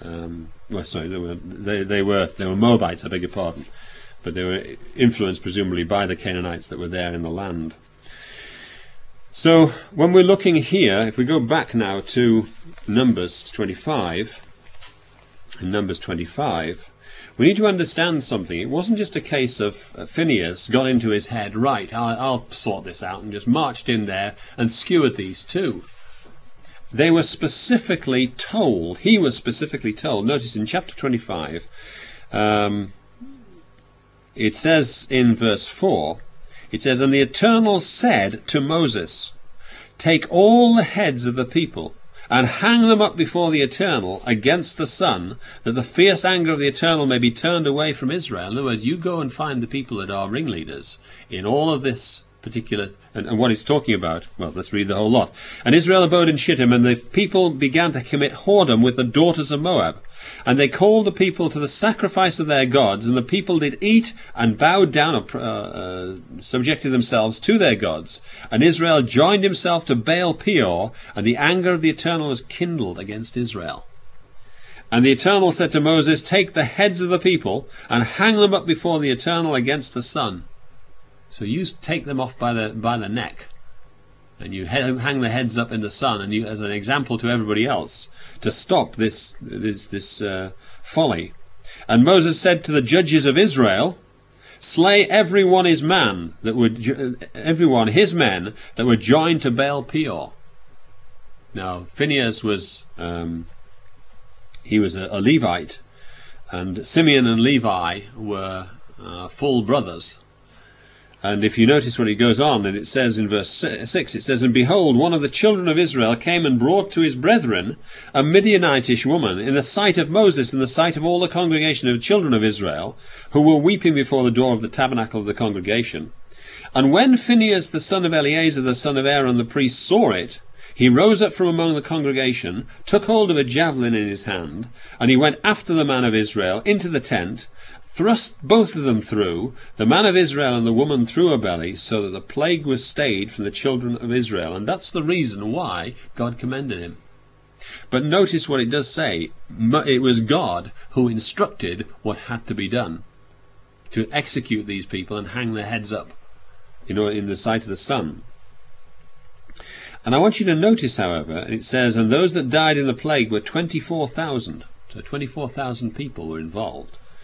Speaker 1: They were Moabites, I beg your pardon. But they were influenced presumably by the Canaanites that were there in the land. So when we're looking here, if we go back now to Numbers 25, we need to understand something. It wasn't just a case of Phinehas got into his head, right, I'll sort this out, and just marched in there and skewered these two. They were specifically told, he was specifically told, notice in chapter 25, it says in verse 4, it says, "And the Eternal said to Moses, Take all the heads of the people, and hang them up before the Eternal against the sun, that the fierce anger of the Eternal may be turned away from Israel." In other words, you go and find the people that are ringleaders in all of this particular, and what he's talking about. Well, let's read the whole lot. "And Israel abode in Shittim, and the people began to commit whoredom with the daughters of Moab. And they called the people to the sacrifice of their gods, and the people did eat and bowed down, subjected themselves to their gods. And Israel joined himself to Baal Peor, and the anger of the Eternal was kindled against Israel. And the Eternal said to Moses, Take the heads of the people, and hang them up before the Eternal against the sun." So you take them off by the neck, and you hang the heads up in the sun, and you, as an example to everybody else, to stop this folly. "And Moses said to the judges of Israel, Slay everyone his men that were joined to Baal Peor." Now Phinehas was he was a Levite, and Simeon and Levi were full brothers. And if you notice when he goes on, and it says in verse 6, it says, "And behold, one of the children of Israel came and brought to his brethren a Midianitish woman, in the sight of Moses, in the sight of all the congregation of the children of Israel, who were weeping before the door of the tabernacle of the congregation. And when Phinehas the son of Eleazar the son of Aaron the priest saw it, he rose up from among the congregation, took hold of a javelin in his hand, and he went after the man of Israel into the tent, thrust both of them through, the man of Israel and the woman through her belly, so that the plague was stayed from the children of Israel." And that's the reason why God commended him. But notice what it does say. It was God who instructed what had to be done, to execute these people and hang their heads up, in the sight of the sun. And I want you to notice, however, it says, "And those that died in the plague were 24,000. So 24,000 people were involved.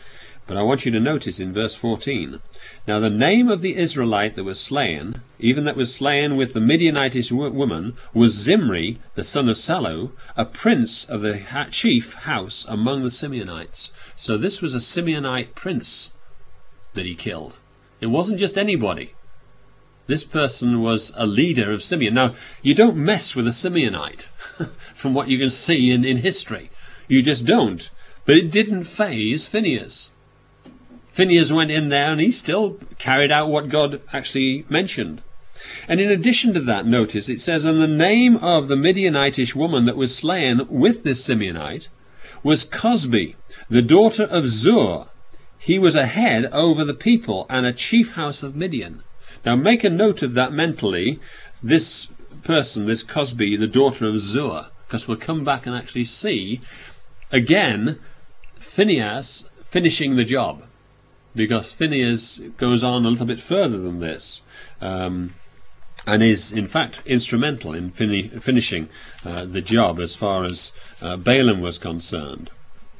Speaker 1: But I want you to notice in verse 14, now the name of the Israelite that was slain, even that was slain with the Midianitish woman, was Zimri, the son of Salu, a prince of the chief house among the Simeonites. So this was a Simeonite prince that he killed. It wasn't just anybody. This person was a leader of Simeon. Now, you don't mess with a Simeonite, from what you can see in history. You just don't. But it didn't faze Phinehas. Phinehas went in there and he still carried out what God actually mentioned. And in addition to that, notice it says, and the name of the Midianitish woman that was slain with this Simeonite was Cosbi, the daughter of Zur. He was a head over the people and a chief house of Midian. Now make a note of that mentally, this person, this Cosbi, the daughter of Zur, because we'll come back and actually see, again, Phinehas finishing the job. Because Phinehas goes on a little bit further than this, and is in fact instrumental in finishing the job as far as Balaam was concerned.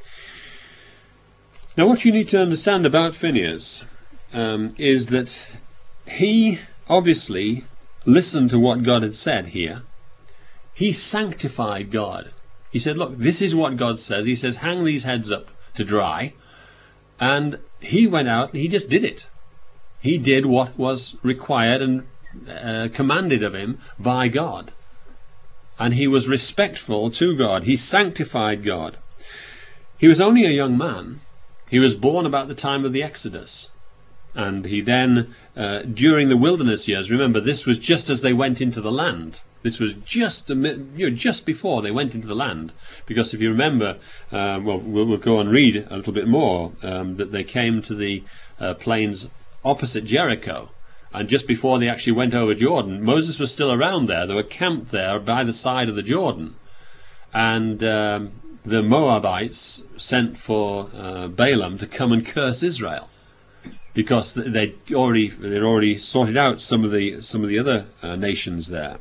Speaker 1: Now what you need to understand about Phinehas is that he obviously listened to what God had said here. He sanctified God. He said, look, this is what God says. He says, hang these heads up to dry. And he went out and he just did it. He did what was required and commanded of him by God. And he was respectful to God. He sanctified God. He was only a young man. He was born about the time of the Exodus. And he then, during the wilderness years, remember, this was just as they went into the land. This was just before they went into the land. Because if you remember, we'll go and read a little bit more, that they came to the plains opposite Jericho. And just before they actually went over Jordan, Moses was still around there. They were camped there by the side of the Jordan. And the Moabites sent for Balaam to come and curse Israel, because they'd already sorted out some of the other nations there.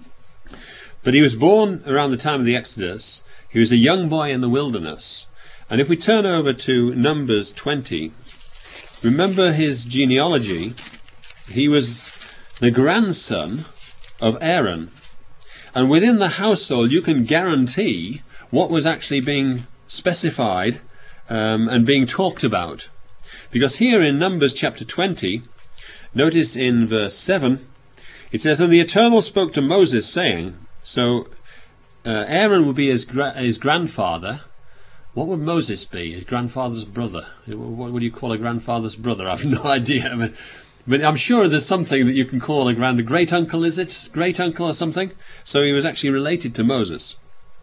Speaker 1: But he was born around the time of the Exodus. He was a young boy in the wilderness. And if we turn over to Numbers 20, remember his genealogy. He was the grandson of Aaron. And within the household, you can guarantee what was actually being specified and being talked about. Because here in Numbers chapter 20, notice in verse 7, it says, and the Eternal spoke to Moses, saying, so Aaron would be his grandfather. What would Moses be? His grandfather's brother. What would you call a grandfather's brother? I have no idea. But I'm sure there's something that you can call a great uncle, is it? Great uncle or something? So he was actually related to Moses.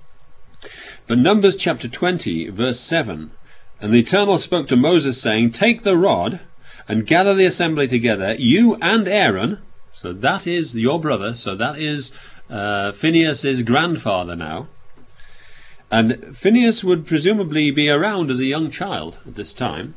Speaker 1: But Numbers chapter 20, verse 7, and the Eternal spoke to Moses, saying, take the rod and gather the assembly together, you and Aaron. So that is your brother. So that is Phinehas' grandfather now. And Phinehas would presumably be around as a young child at this time.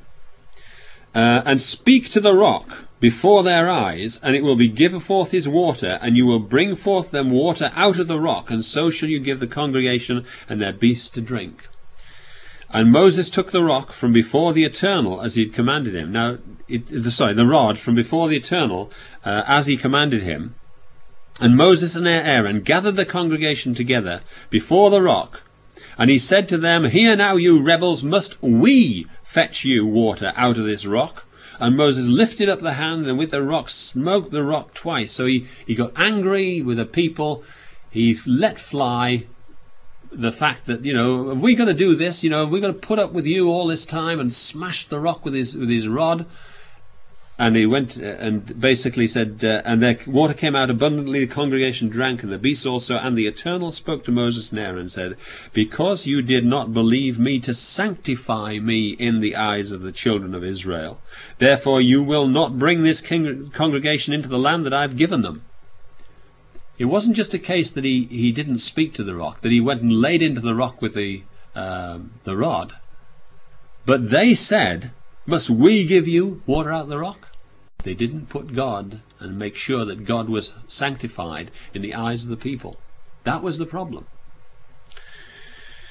Speaker 1: And speak to the rock before their eyes, and it will be give forth his water, and you will bring forth them water out of the rock, and so shall you give the congregation and their beasts to drink. And Moses took the rock from before the Eternal as he had commanded him. Now, the rod from before the Eternal as he commanded him. And Moses and Aaron gathered the congregation together before the rock. And he said to them, here now, you rebels, must we fetch you water out of this rock? And Moses lifted up the hand and with the rock smote the rock twice. So he got angry with the people. He let fly the fact that, are we going to do this? Are we going to put up with you all this time, and smash the rock with his rod? And he went and basically said, and their water came out abundantly, the congregation drank, and the beasts also. And the Eternal spoke to Moses and Aaron and said, because you did not believe me to sanctify me in the eyes of the children of Israel, therefore you will not bring this congregation into the land that I have given them. It wasn't just a case that he didn't speak to the rock, that he went and laid into the rock with the rod. But they said, must we give you water out of the rock? They didn't put God and make sure that God was sanctified in the eyes of the people. That was the problem.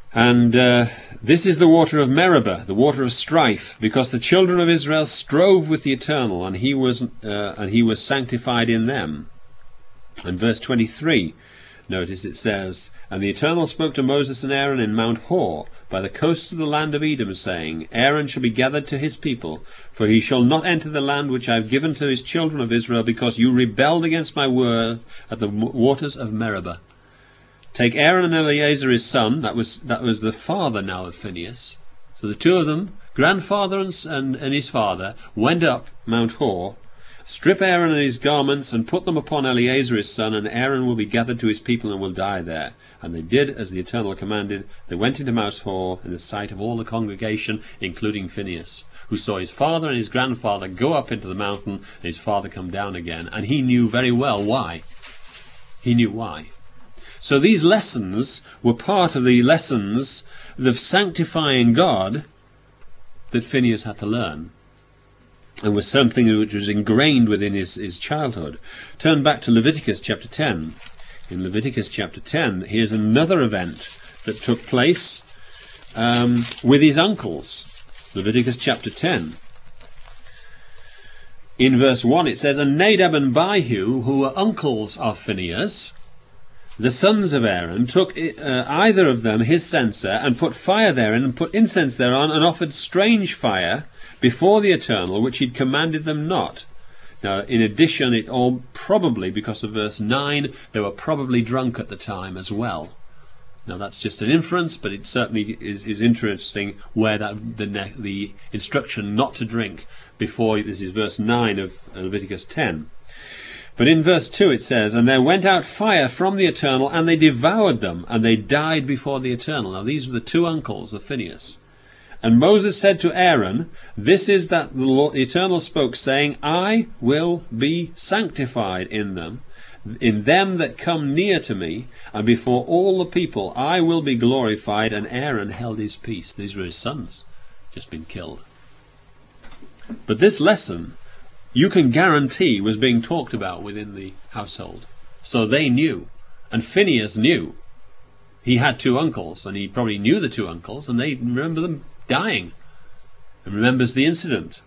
Speaker 1: And this is the water of Meribah, the water of strife, because the children of Israel strove with the Eternal, and he was sanctified in them. And verse 23, notice it says, And the Eternal spoke to Moses and Aaron in Mount Hor, by the coast of the land of Edom, saying, Aaron shall be gathered to his people, for he shall not enter the land which I have given to his children of Israel, because you rebelled against my word at the waters of Meribah. Take Aaron and Eleazar his son, that was the father now of Phinehas. So the two of them, grandfather and his father, went up Mount Hor, strip Aaron and his garments, and put them upon Eleazar his son, and Aaron will be gathered to his people and will die there. And they did as the Eternal commanded. They went into Mount Hor in the sight of all the congregation, including Phinehas, who saw his father and his grandfather go up into the mountain, and his father come down again. And he knew very well why. He knew why. So these lessons were part of the lessons of sanctifying God that Phinehas had to learn, and was something which was ingrained within his childhood. Turn back to Leviticus chapter 10. In Leviticus chapter 10, here's another event that took place with his uncles. Leviticus chapter 10. In verse 1 it says, And Nadab and Abihu, who were uncles of Phinehas, the sons of Aaron, took either of them his censer, and put fire therein, and put incense thereon, and offered strange fire before the Eternal, which he'd commanded them not. Now, in addition, it all probably, because of verse 9, they were probably drunk at the time as well. Now, that's just an inference, but it certainly is interesting where the instruction not to drink before, this is verse 9 of Leviticus 10. But in verse 2 it says, And there went out fire from the Eternal, and they devoured them, and they died before the Eternal. Now, these were the two uncles of Phinehas. And Moses said to Aaron, This is that the Eternal spoke, saying, I will be sanctified in them that come near to me, and before all the people I will be glorified. And Aaron held his peace. These were his sons, just been killed. But this lesson, you can guarantee, was being talked about within the household. So they knew, and Phinehas knew. He had two uncles, and he probably knew the two uncles, and they remember them dying, and remembers the incident.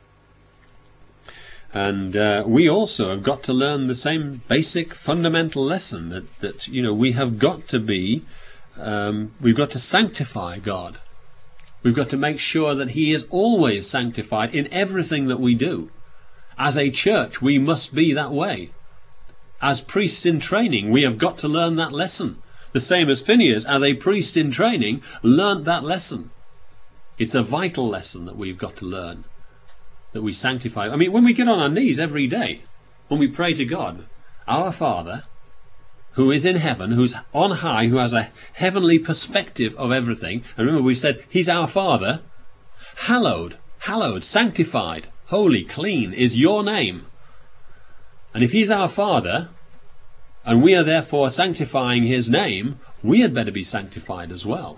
Speaker 1: And we also have got to learn the same basic fundamental lesson that we have got to be, we've got to sanctify God. We've got to make sure that he is always sanctified in everything that we do. As a church, we must be that way. As priests in training, we have got to learn that lesson. The same as Phinehas, as a priest in training, learnt that lesson. It's a vital lesson that we've got to learn, that we sanctify. I mean, when we get on our knees every day, when we pray to God, our Father, who is in heaven, who's on high, who has a heavenly perspective of everything, and remember we said, he's our Father, hallowed, sanctified, holy, clean is your name. And if he's our Father, and we are therefore sanctifying his name, we had better be sanctified as well.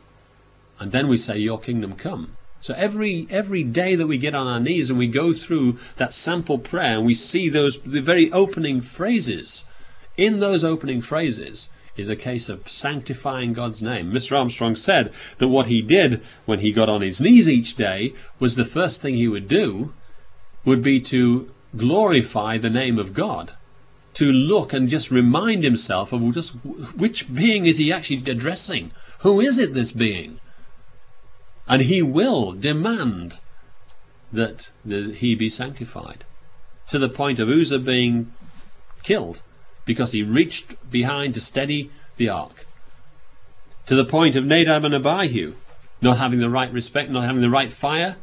Speaker 1: And then we say, your kingdom come. So every day that we get on our knees and we go through that sample prayer and we see the very opening phrases, in those opening phrases is a case of sanctifying God's name. Mr. Armstrong said that what he did when he got on his knees each day was the first thing he would do would be to glorify the name of God, to look and just remind himself of just which being is he actually addressing. Who is it, this being? And he will demand that he be sanctified, to the point of Uzzah being killed because he reached behind to steady the ark, to the point of Nadab and Abihu not having the right respect, not having the right fire,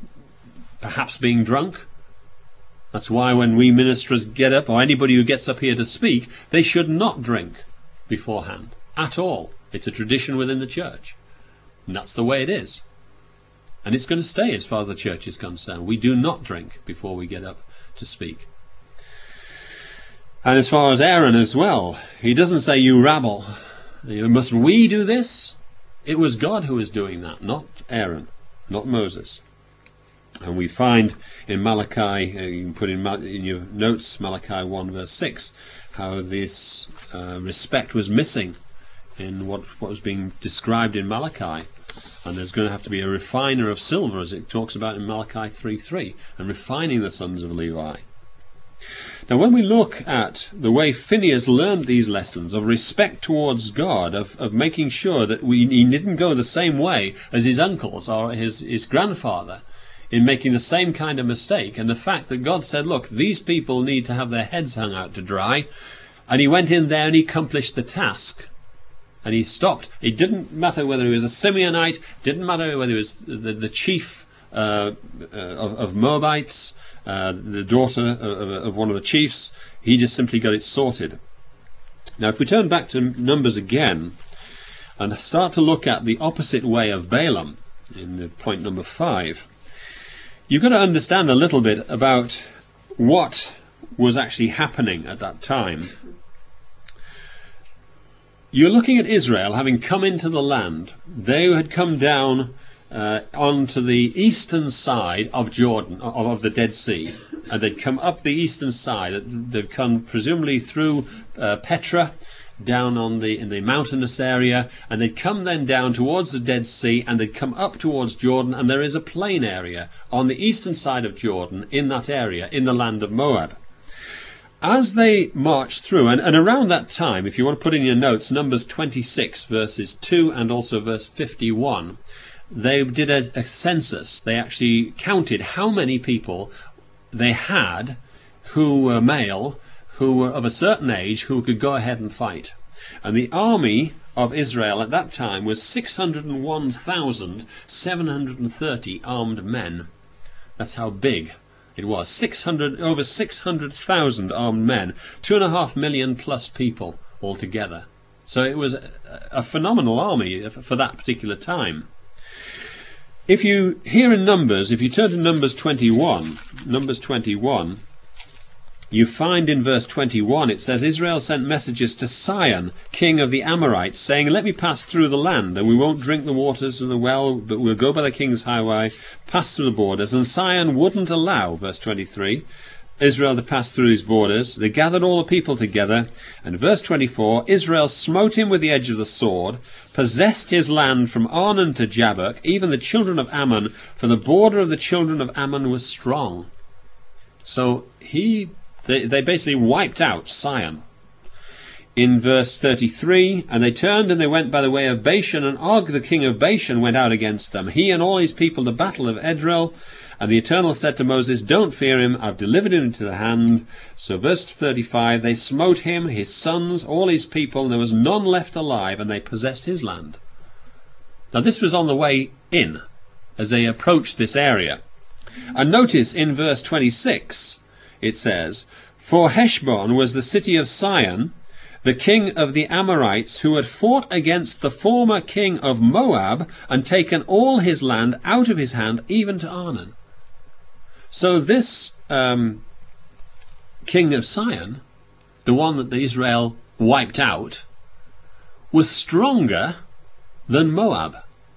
Speaker 1: perhaps being drunk. That's why when we ministers get up, or anybody who gets up here to speak, they should not drink beforehand at all. It's a tradition within the church, and that's the way it is. And it's going to stay as far as the church is concerned. We do not drink before we get up to speak. And as far as Aaron as well, he doesn't say, you rabble. Must we do this? It was God who was doing that, not Aaron, not Moses. And we find in Malachi, you can put in your notes, Malachi 1 verse 6, how this respect was missing in what was being described in Malachi. And there's going to have to be a refiner of silver, as it talks about in Malachi 3:3, and refining the sons of Levi. Now, when we look at the way Phinehas learned these lessons of respect towards God, of making sure that he didn't go the same way as his uncles or his grandfather in making the same kind of mistake, and the fact that God said, look, these people need to have their heads hung out to dry, and he went in there and he accomplished the task. And he stopped. It didn't matter whether he was a Simeonite, didn't matter whether he was the chief of Moabites, the daughter of one of the chiefs. He just simply got it sorted. Now, if we turn back to Numbers again and start to look at the opposite way of Balaam in point number 5, you've got to understand a little bit about what was actually happening at that time. You're looking at Israel having come into the land. They had come down onto the eastern side of Jordan, of the Dead Sea, and they'd come up the eastern side. They'd come presumably through Petra, down in the mountainous area, and they'd come then down towards the Dead Sea, and they'd come up towards Jordan, and there is a plain area on the eastern side of Jordan, in that area, in the land of Moab. As they marched through, and around that time, if you want to put in your notes, Numbers 26, verses 2 and also verse 51, they did a census. They actually counted how many people they had who were male, who were of a certain age, who could go ahead and fight. And the army of Israel at that time was 601,730 armed men. That's how big it was. Over 600,000 armed men, 2.5 million plus people altogether. So it was a phenomenal army for that particular time. If you here in Numbers, if you turn to Numbers 21, you find in verse 21 it says, Israel sent messages to Sihon, king of the Amorites, saying, let me pass through the land, and we won't drink the waters of the well, but we'll go by the king's highway, pass through the borders. And Sihon wouldn't allow, verse 23, Israel to pass through his borders. They gathered all the people together, and verse 24, Israel smote him with the edge of the sword, possessed his land from Arnon to Jabbok, even the children of Ammon, for the border of the children of Ammon was strong. So they basically wiped out Sihon. In verse 33, and they turned and they went by the way of Bashan, and Og the king of Bashan went out against them, he and all his people, the battle of Edrei. And the Eternal said to Moses, don't fear him, I've delivered him into the hand. So verse 35, they smote him, his sons, all his people, and there was none left alive, and they possessed his land. Now this was on the way in, as they approached this area. And notice in verse 26, it says, for Heshbon was the city of Sihon, the king of the Amorites, who had fought against the former king of Moab, and taken all his land out of his hand, even to Arnon. So this king of Sihon, the one that Israel wiped out, was stronger than Moab.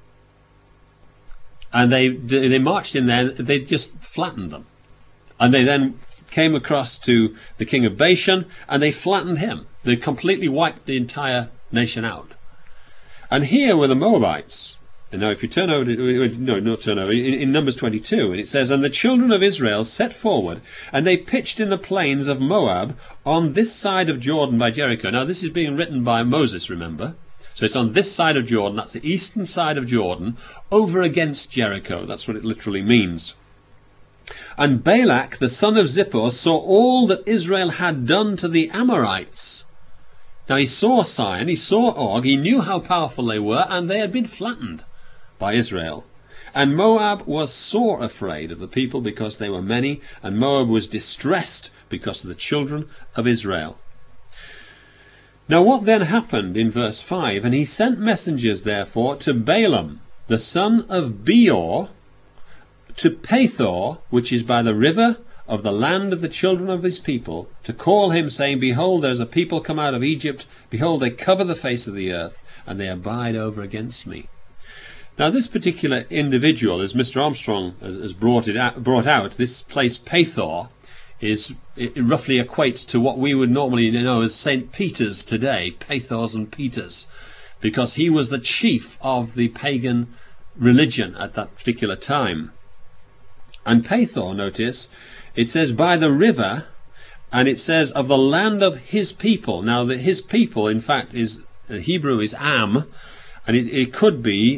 Speaker 1: And they marched in there, they just flattened them. And they then came across to the king of Bashan, and they flattened him. They completely wiped the entire nation out. And here were the Moabites. And now if you turn over, in Numbers 22, and it says, and the children of Israel set forward, and they pitched in the plains of Moab on this side of Jordan by Jericho. Now this is being written by Moses, remember? So it's on this side of Jordan, that's the eastern side of Jordan, over against Jericho. That's what it literally means. And Balak, the son of Zippor, saw all that Israel had done to the Amorites. Now he saw Sihon, he saw Og, he knew how powerful they were, and they had been flattened by Israel. And Moab was sore afraid of the people because they were many, and Moab was distressed because of the children of Israel. Now what then happened in verse 5? And he sent messengers therefore to Balaam, the son of Beor, to Pethor, which is by the river of the land of the children of his people, to call him, saying, behold, there is a people come out of Egypt. Behold, they cover the face of the earth, and they abide over against me. Now this particular individual, as Mr. Armstrong has brought out, this place Pethor, it roughly equates to what we would normally know as St. Peter's today, Pathos and Peters, because he was the chief of the pagan religion at that particular time. And Pethor, notice, it says by the river, and it says of the land of his people. Now, his people, in fact, is Hebrew is Am, and it could be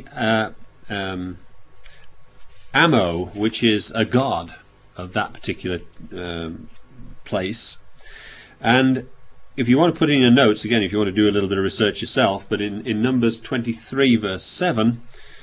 Speaker 1: Ammo, which is a god of that particular place. And if you want to put in your notes, again, if you want to do a little bit of research yourself, but in Numbers 23, verse 7,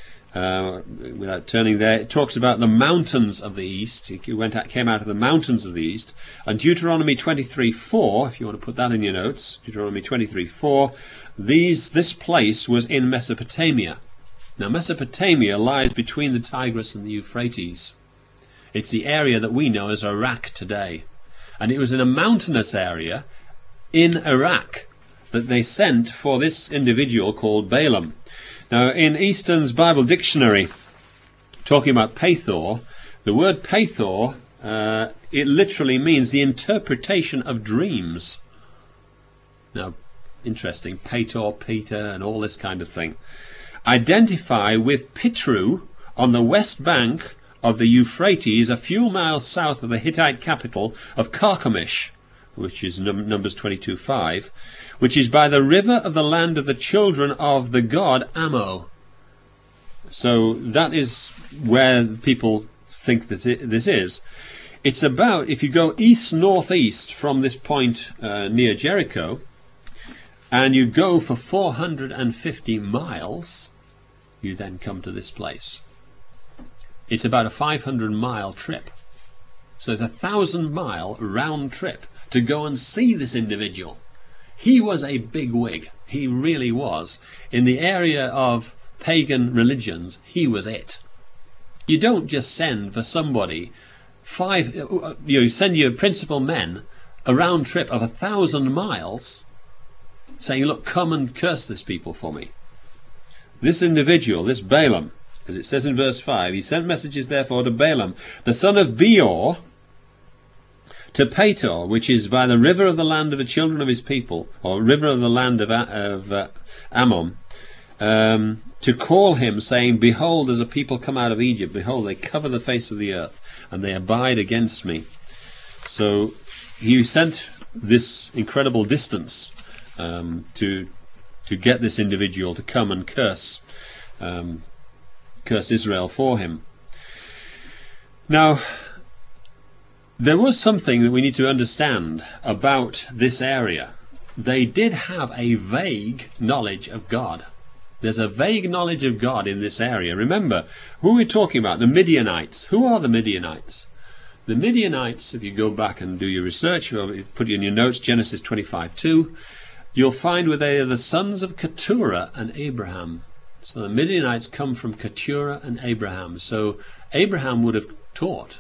Speaker 1: without turning there, it talks about the mountains of the east. It came out of the mountains of the east. And Deuteronomy 23:4, if you want to put that in your notes, Deuteronomy 23:4, this place was in Mesopotamia. Now, Mesopotamia lies between the Tigris and the Euphrates. It's the area that we know as Iraq today. And it was in a mountainous area in Iraq that they sent for this individual called Balaam. Now, in Easton's Bible Dictionary, talking about Pethor, the word Pethor, it literally means the interpretation of dreams. Now, interesting, Petor, Peter, and all this kind of thing. Identify with Pitru on the west bank of the Euphrates, a few miles south of the Hittite capital of Carchemish, which is Numbers 22:5, which is by the river of the land of the children of the god Ammo. So that is where people think that this is. It's about, if you go east-northeast from this point near Jericho, and you go for 450 miles, you then come to this place. It's about a 500-mile trip. So it's a 1,000-mile round trip to go and see this individual. He was a big wig. He really was. In the area of pagan religions, he was it. You don't just send for somebody you send your principal men a round trip of 1,000 miles saying, look, come and curse this people for me. This individual, this Balaam, as it says in verse 5, he sent messages therefore to Balaam, the son of Beor, to Petor, which is by the river of the land of the children of his people, or river of the land of Ammon, to call him, saying, behold, as a people come out of Egypt, behold, they cover the face of the earth, and they abide against me. So he sent this incredible distance to get this individual to come and curse Israel for him. Now, there was something that we need to understand about this area. They did have a vague knowledge of God. There's a vague knowledge of God in this area. Remember, who are we talking about? The Midianites. Who are the Midianites? The Midianites, if you go back and do your research, or put it in your notes, Genesis 25:2, you'll find where they are the sons of Keturah and Abraham. So the Midianites come from Keturah and Abraham. So Abraham would have taught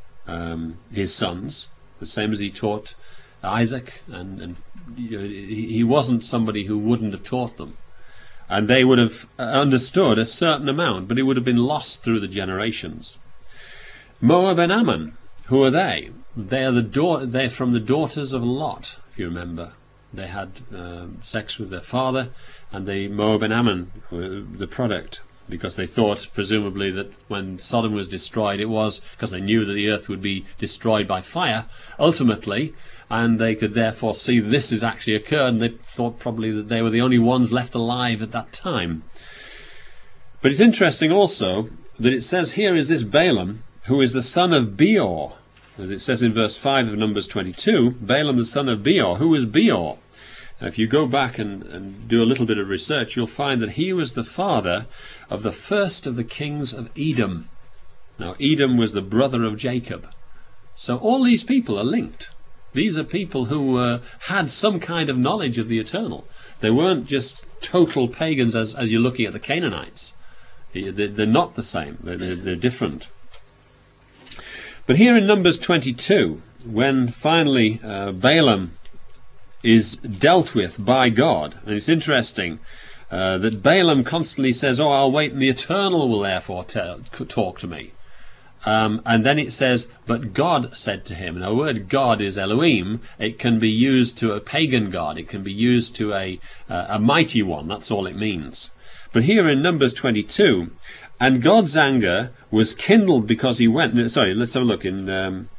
Speaker 1: his sons, the same as he taught Isaac, and he wasn't somebody who wouldn't have taught them. And they would have understood a certain amount, but it would have been lost through the generations. Moab and Ammon, who are they? They're from the daughters of Lot, if you remember. They had sex with their father, and Moab and Ammon were the product, because they thought, presumably, that when Sodom was destroyed, it was because they knew that the earth would be destroyed by fire, ultimately, and they could therefore see this has actually occurred, and they thought probably that they were the only ones left alive at that time. But it's interesting also that it says here is this Balaam, who is the son of Beor. As it says in verse 5 of Numbers 22, Balaam the son of Beor. Who was Beor? Now, if you go back and do a little bit of research, you'll find that he was the father of the first of the kings of Edom. Now, Edom was the brother of Jacob. So all these people are linked. These are people who had some kind of knowledge of the eternal. They weren't just total pagans as you're looking at the Canaanites. They're not the same. They're different. But here in Numbers 22, when finally Balaam is dealt with by God, and it's interesting that Balaam constantly says, oh, I'll wait and the eternal will therefore talk to me. And then it says, but God said to him. Now, the word God is Elohim. It can be used to a pagan god. It can be used to a mighty one. That's all it means. But here in Numbers 22, and God's anger was kindled because he went... Sorry, let's have a look in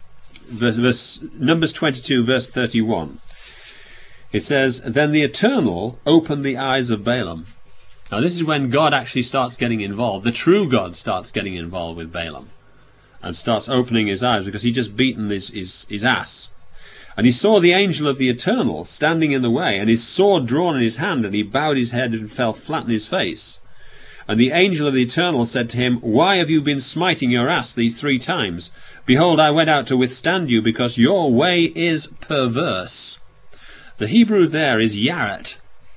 Speaker 1: Numbers 22, verse 31. It says, then the Eternal opened the eyes of Balaam. Now, this is when God actually starts getting involved. The true God starts getting involved with Balaam and starts opening his eyes, because he'd just beaten his ass. And he saw the angel of the Eternal standing in the way, and his sword drawn in his hand, and he bowed his head and fell flat on his face. And the angel of the Eternal said to him, why have you been smiting your ass these 3 times? Behold, I went out to withstand you, because your way is perverse. The Hebrew there is yaret.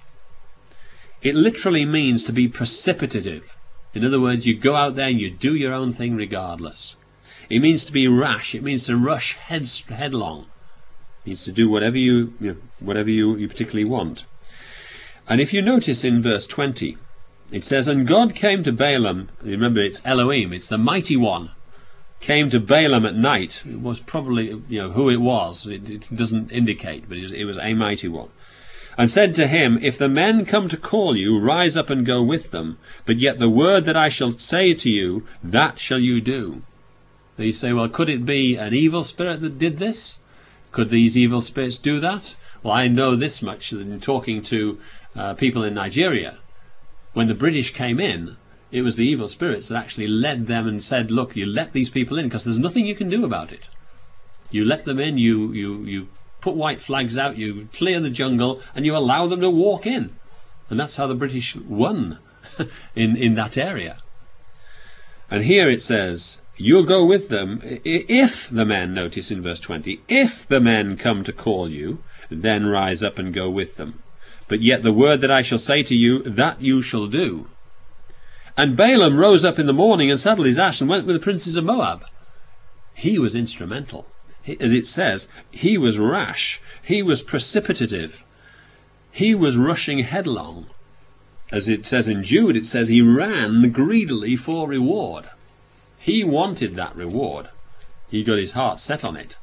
Speaker 1: It literally means to be precipitative. In other words, you go out there and you do your own thing regardless. It means to be rash. It means to rush headlong. It means to do whatever you particularly want. And if you notice in verse 20, it says, and God came to Balaam. Remember, it's Elohim. It's the mighty one. Came to Balaam at night. It was probably who it was. It doesn't indicate, but it was a mighty one. And said to him, if the men come to call you, rise up and go with them. But yet the word that I shall say to you, that shall you do. Now you say, well, could it be an evil spirit that did this? Could these evil spirits do that? Well, I know this much, that in talking to people in Nigeria, when the British came in, it was the evil spirits that actually led them and said, look, you let these people in, because there's nothing you can do about it. You let them in, you put white flags out, you clear the jungle, and you allow them to walk in. And that's how the British won in that area. And here it says, you'll go with them if the men, notice in verse 20, if the men come to call you, then rise up and go with them. But yet the word that I shall say to you, that you shall do. And Balaam rose up in the morning and saddled his ass and went with the princes of Moab. He was instrumental. As it says, he was rash. He was precipitative. He was rushing headlong. As it says in Jude, it says he ran greedily for reward. He wanted that reward. He got his heart set on it.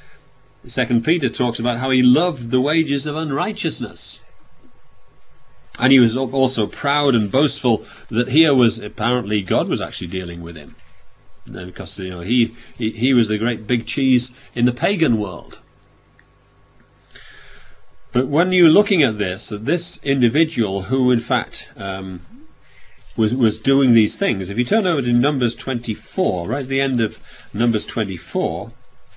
Speaker 1: 2 Peter talks about how he loved the wages of unrighteousness. And he was also proud and boastful that here was apparently God was actually dealing with him. Because he was the great big cheese in the pagan world. But when you're looking at this individual who in fact was doing these things, if you turn over to Numbers 24, right at the end of Numbers 24,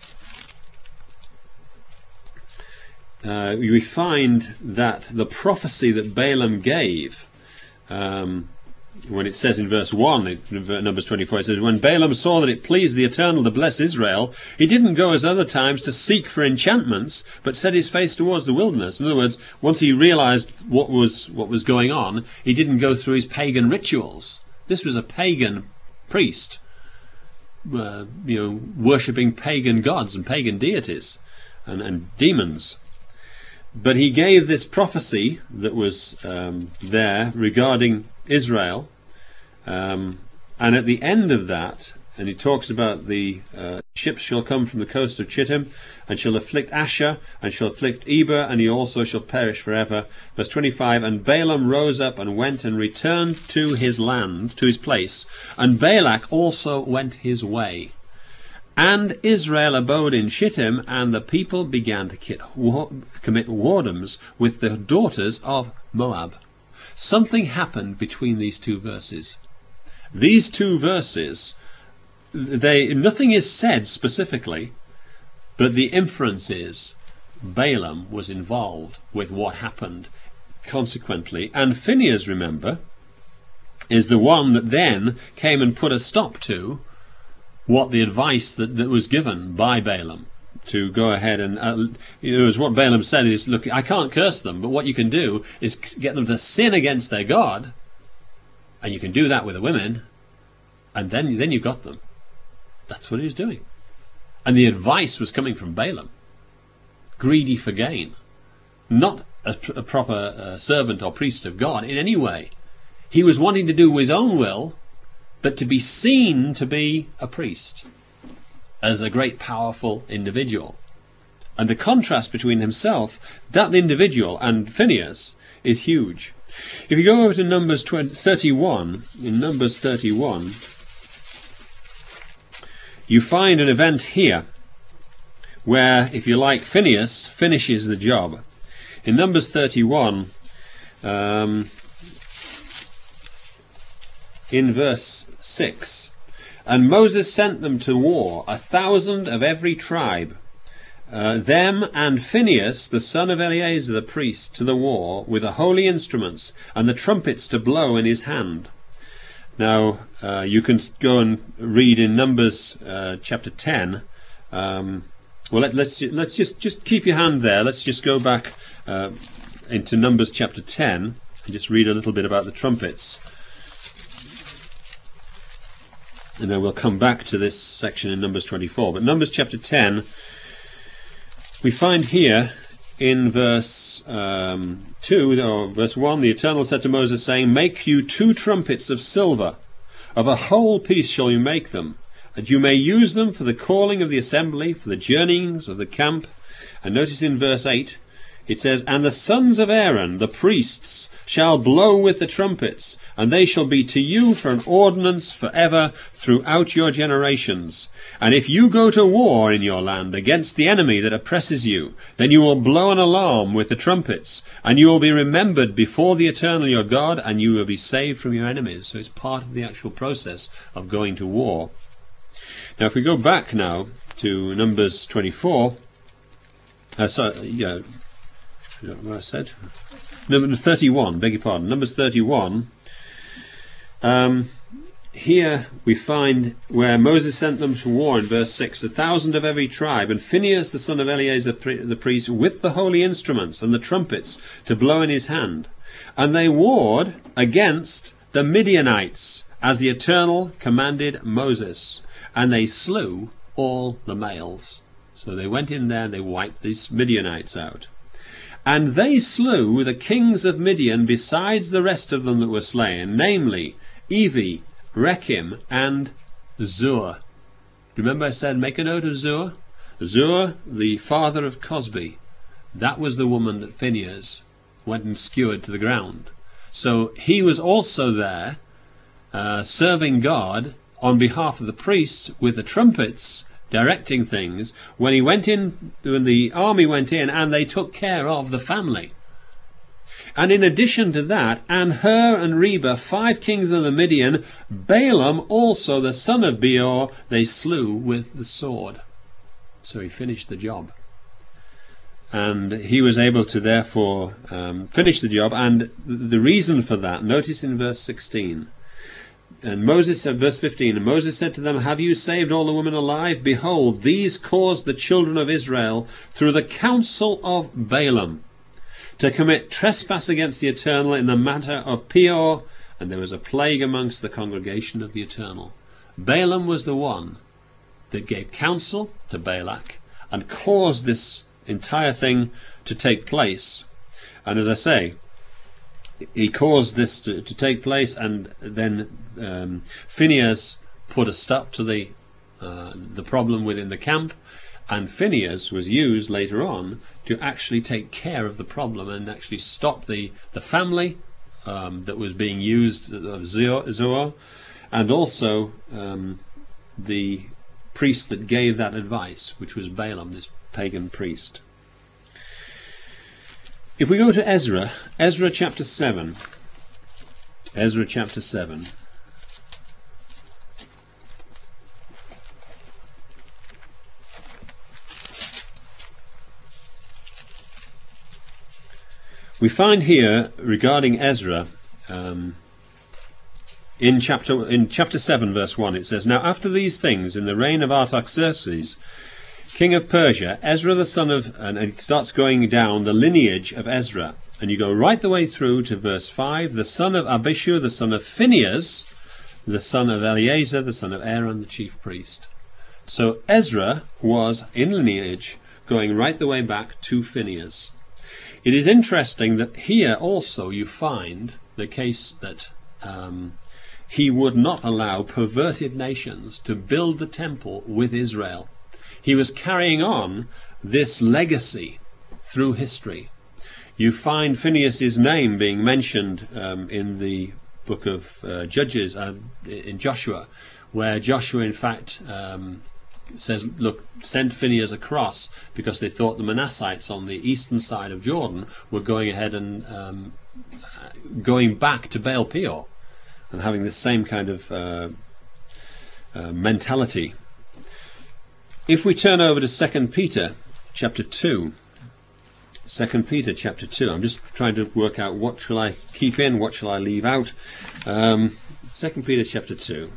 Speaker 1: we find that the prophecy that Balaam gave, when it says in verse 1, in Numbers 24, it says, when Balaam saw that it pleased the Eternal to bless Israel, he didn't go as other times to seek for enchantments, but set his face towards the wilderness. In other words, once he realized what was going on, he didn't go through his pagan rituals. This was a pagan priest, worshipping pagan gods and pagan deities and demons. But he gave this prophecy that was there regarding Israel, and at the end of that, and he talks about the ships shall come from the coast of Chittim, and shall afflict Asher, and shall afflict Eber, and he also shall perish forever. Verse 25, and Balaam rose up and went and returned to his land, to his place, and Balak also went his way. And Israel abode in Shittim, and the people began to commit whoredoms with the daughters of Moab. Something happened between these two verses. These two verses, nothing is said specifically, but the inference is Balaam was involved with what happened consequently. And Phinehas, remember, is the one that then came and put a stop to what the advice that was given by Balaam to go ahead and, as what Balaam said is, look, I can't curse them, but what you can do is get them to sin against their God, and you can do that with the women, and then you've got them. That's what he was doing. And the advice was coming from Balaam. Greedy for gain. Not a proper servant or priest of God in any way. He was wanting to do his own will, but to be seen to be a priest. as a great powerful individual. And the contrast between himself, that individual, and Phinehas is huge. If you go over to Numbers 31, in Numbers 31, you find an event here where, if you like, Phinehas finishes the job. In Numbers 31, in verse 6, "And Moses sent them to war, 1,000 of every tribe, them and Phinehas, the son of Eleazar the priest, to the war, with the holy instruments, and the trumpets to blow in his hand." Now, you can go and read in Numbers chapter 10. Let's just keep your hand there. Let's just go back into Numbers chapter 10 and just read a little bit about the trumpets. And then we'll come back to this section in Numbers 24. But Numbers chapter 10, we find here in verse 2, or verse 1, "The Eternal said to Moses, saying, Make you 2 trumpets of silver. Of a whole piece shall you make them, and you may use them for the calling of the assembly, for the journeyings of the camp." And notice in verse 8, it says, "And the sons of Aaron, the priests, shall blow with the trumpets, and they shall be to you for an ordinance forever throughout your generations. And if you go to war in your land against the enemy that oppresses you, then you will blow an alarm with the trumpets, and you will be remembered before the Eternal your God, and you will be saved from your enemies." So it's part of the actual process of going to war. Now, if we go back now to Numbers 24, what I said? Number 31, beg your pardon. Numbers 31. Here we find where Moses sent them to war in verse 6, 1,000 of every tribe, and Phinehas the son of Eleazar the priest, with the holy instruments and the trumpets to blow in his hand. And they warred against the Midianites, as the Eternal commanded Moses, and they slew all the males. So they went in there and they wiped these Midianites out. "And they slew the kings of Midian besides the rest of them that were slain, namely Evi, Rechem, and Zur." Remember I said make a note of Zur? Zur, the father of Cosbi. That was the woman that Phinehas went and skewered to the ground. So he was also there serving God on behalf of the priests with the trumpets, directing things, when the army went in, and they took care of the family. And in addition to that, and Hur and Reba, 5 kings of the Midian, Balaam also the son of Beor, they slew with the sword. So he finished the job. And he was able to therefore finish the job, and the reason for that, notice in verse 16. And Moses said, verse 15, "And Moses said to them, Have you saved all the women alive? Behold, these caused the children of Israel, through the counsel of Balaam, to commit trespass against the Eternal in the matter of Peor, and there was a plague amongst the congregation of the Eternal." Balaam was the one that gave counsel to Balak and caused this entire thing to take place. And as I say, he caused this to take place, and then Phinehas put a stop to the problem within the camp, and Phinehas was used later on to actually take care of the problem and actually stop the family that was being used of Zoar, and also the priest that gave that advice, which was Balaam, this pagan priest. If we go to Ezra chapter 7, Ezra chapter 7. We find here regarding Ezra, in chapter 7 verse 1, it says, "Now after these things, in the reign of Artaxerxes, king of Persia, Ezra the son of," and it starts going down the lineage of Ezra, and you go right the way through to verse 5, "the son of Abishur, the son of Phinehas, the son of Eleazar, the son of Aaron, the chief priest." So Ezra was in lineage going right the way back to Phinehas. It is interesting that here also you find the case that he would not allow perverted nations to build the temple with Israel. He was carrying on this legacy through history. You find Phinehas' name being mentioned in the book of Judges, in Joshua, where Joshua in fact says, look, send Phinehas across, because they thought the Manassites on the eastern side of Jordan were going ahead and going back to Baal Peor and having the same kind of mentality. If we turn over to 2 Peter chapter 2, 2 Peter chapter 2, I'm just trying to work out what shall I keep in, what shall I leave out. 2 Peter chapter 2.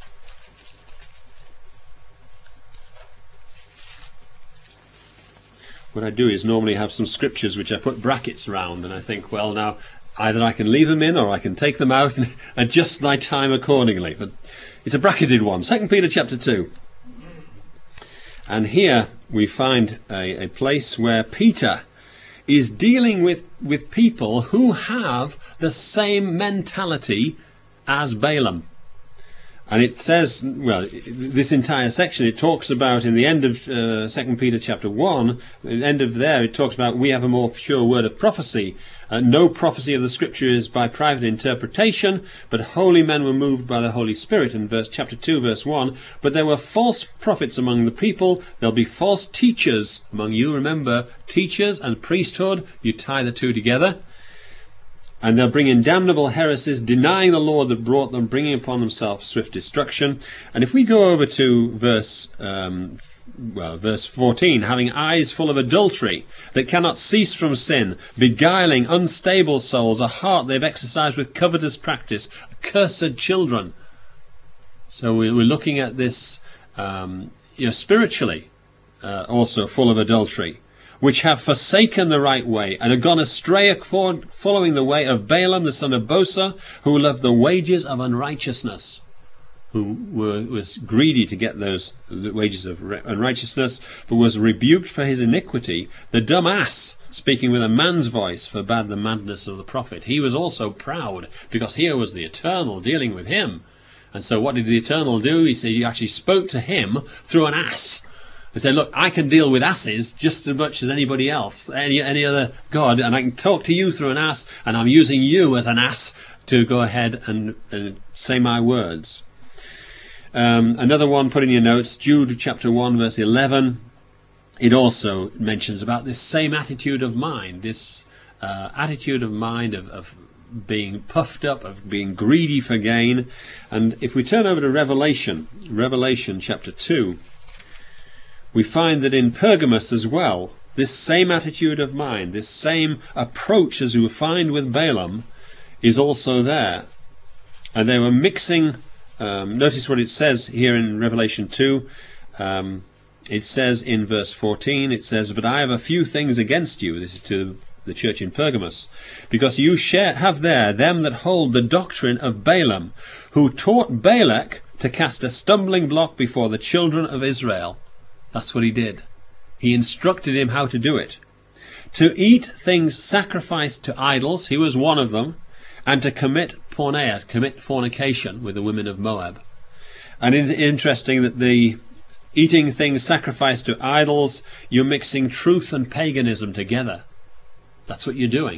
Speaker 1: What I do is normally have some scriptures which I put brackets around, and I think, well, now either I can leave them in or I can take them out and adjust my time accordingly. But it's a bracketed one. 2 Peter chapter 2. And here we find a place where Peter is dealing with people who have the same mentality as Balaam. And it says, well, this entire section, it talks about, in the end of 2 Peter chapter 1, the end of there, it talks about, we have a more pure word of prophecy. No prophecy of the Scripture is by private interpretation, but holy men were moved by the Holy Spirit, in chapter 2, verse 1. But there were false prophets among the people. There'll be false teachers among you. Remember, teachers and priesthood, you tie the two together. And they'll bring in damnable heresies, denying the Lord that brought them, bringing upon themselves swift destruction. And if we go over to verse 14, having eyes full of adultery, that cannot cease from sin, beguiling unstable souls, a heart they've exercised with covetous practice, accursed children. So we're looking at this spiritually, also full of adultery, which have forsaken the right way, and are gone astray following the way of Balaam the son of Bosa, who loved the wages of unrighteousness, who was greedy to get the wages of unrighteousness, but was rebuked for his iniquity. The dumb ass, speaking with a man's voice, forbade the madness of the prophet. He was also proud, because here was the Eternal dealing with him. And so what did the Eternal do? He said he actually spoke to him through an ass. He said, look, I can deal with asses just as much as anybody else, any other god, and I can talk to you through an ass, and I'm using you as an ass to go ahead and say my words. Another one, put in your notes, Jude chapter 1, verse 11. It also mentions about this same attitude of mind, this attitude of mind of being puffed up, of being greedy for gain. And if we turn over to Revelation chapter 2, we find that in Pergamos as well, this same attitude of mind, this same approach as we find with Balaam, is also there. And they were mixing, notice what it says here in Revelation 2, it says in verse 14, it says, but I have a few things against you, this is to the church in Pergamos, because you have there them that hold the doctrine of Balaam, who taught Balak to cast a stumbling block before the children of Israel. That's what he did. He instructed him how to do it. To eat things sacrificed to idols, he was one of them, and to commit porneia, commit fornication with the women of Moab. And it's interesting that the eating things sacrificed to idols, you're mixing truth and paganism together. That's what you're doing.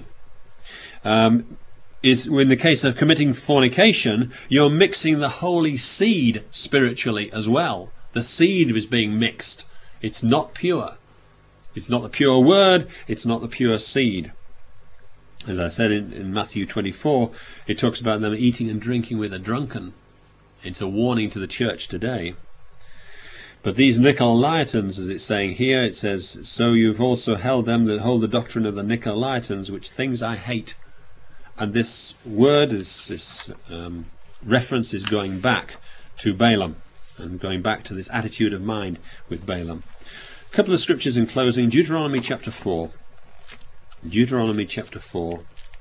Speaker 1: In the case of committing fornication, you're mixing the holy seed spiritually as well. The seed is being mixed. It's not pure. It's not the pure word. It's not the pure seed. As I said in Matthew 24, it talks about them eating and drinking with the drunken. It's a warning to the church today. But these Nicolaitans, as it's saying here, it says, so you've also held them that hold the doctrine of the Nicolaitans, which things I hate. And this word, this reference is going back to Balaam, and going back to this attitude of mind with Balaam. A couple of scriptures in closing. Deuteronomy chapter 4. Deuteronomy chapter 4.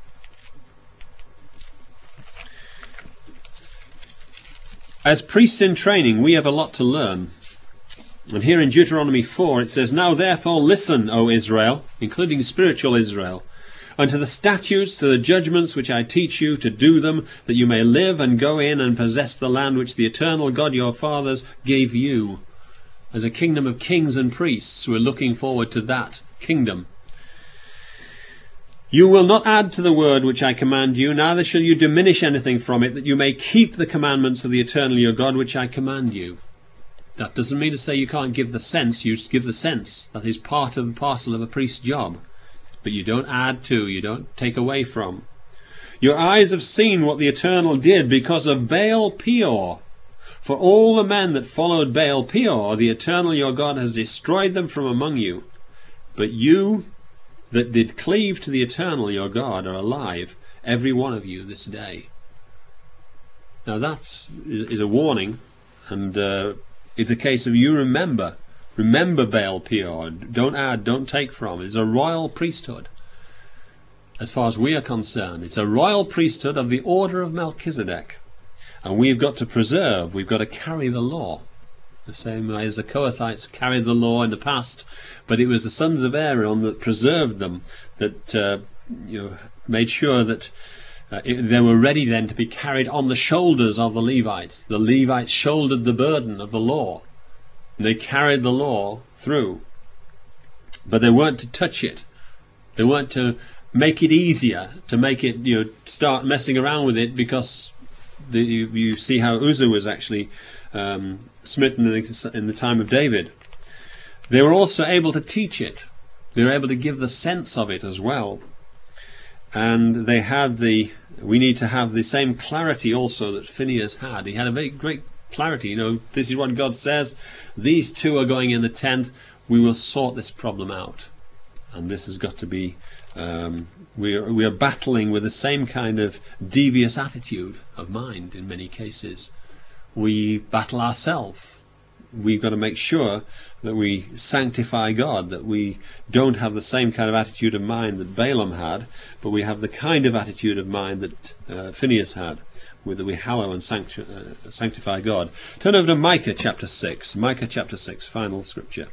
Speaker 1: As priests in training, we have a lot to learn. And here in Deuteronomy 4 it says, now therefore listen, O Israel, including spiritual Israel, unto the statutes, to the judgments which I teach you, to do them, that you may live and go in and possess the land which the eternal God your fathers gave you. As a kingdom of kings and priests, we're looking forward to that kingdom. You will not add to the word which I command you, neither shall you diminish anything from it, that you may keep the commandments of the eternal your God which I command you. That doesn't mean to say you can't give the sense. You give the sense. That is part and parcel of a priest's job. But you don't add to, you don't take away from. Your eyes have seen what the Eternal did because of Baal Peor. For all the men that followed Baal Peor, the Eternal your God has destroyed them from among you. But you that did cleave to the Eternal your God are alive, every one of you this day. Now that is a warning, and it's a case of you remember Baal Peor. Don't add, don't take from. It's a royal priesthood. As far as we are concerned, it's a royal priesthood of the order of Melchizedek. And we've got to preserve, we've got to carry the law. The same way as the Kohathites carried the law in the past, but it was the sons of Aaron that preserved them, that made sure that they were ready then to be carried on the shoulders of the Levites. The Levites shouldered the burden of the law. And they carried the law through. But they weren't to touch it. They weren't to make it easier, to make it, start messing around with it, because you see how Uzzah was actually smitten in the time of David. They were also able to teach it. They were able to give the sense of it as well. And they had we need to have the same clarity also that Phinehas had. He had a very great clarity. This is what God says. These two are going in the tent. We will sort this problem out. And this has got to be, we are battling with the same kind of devious attitude of mind in many cases. We battle ourselves. We've got to make sure that we sanctify God, that we don't have the same kind of attitude of mind that Balaam had, but we have the kind of attitude of mind that Phinehas had, that we hallow and sanctify God. Turn over to Micah chapter 6. Micah chapter 6, final scripture.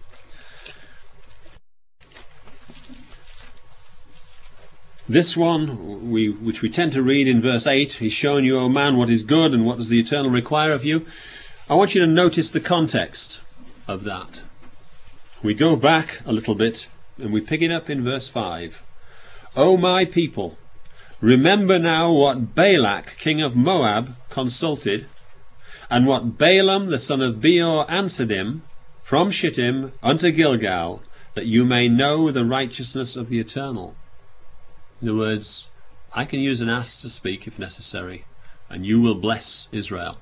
Speaker 1: This one, which we tend to read in verse 8, He's shown you, O man, what is good, and what does the Eternal require of you. I want you to notice the context of that. We go back a little bit, and we pick it up in verse 5. O my people, remember now what Balak, king of Moab, consulted, and what Balaam, the son of Beor, answered him, from Shittim unto Gilgal, that you may know the righteousness of the Eternal. In other words, I can use an ass to speak if necessary, and you will bless Israel.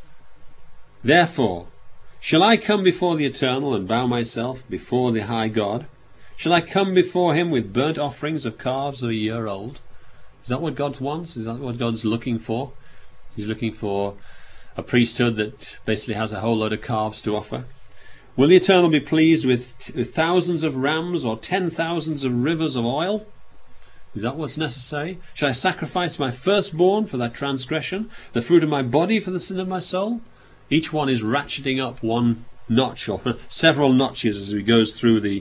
Speaker 1: Therefore, shall I come before the Eternal and bow myself before the high God? Shall I come before him with burnt offerings of calves of a year old? Is that what God wants? Is that what God's looking for? He's looking for a priesthood that basically has a whole load of calves to offer. Will the Eternal be pleased with thousands of rams or 10,000s of rivers of oil? Is that what's necessary? Shall I sacrifice my firstborn for that transgression, the fruit of my body for the sin of my soul? Each one is ratcheting up one notch or several notches as he goes through the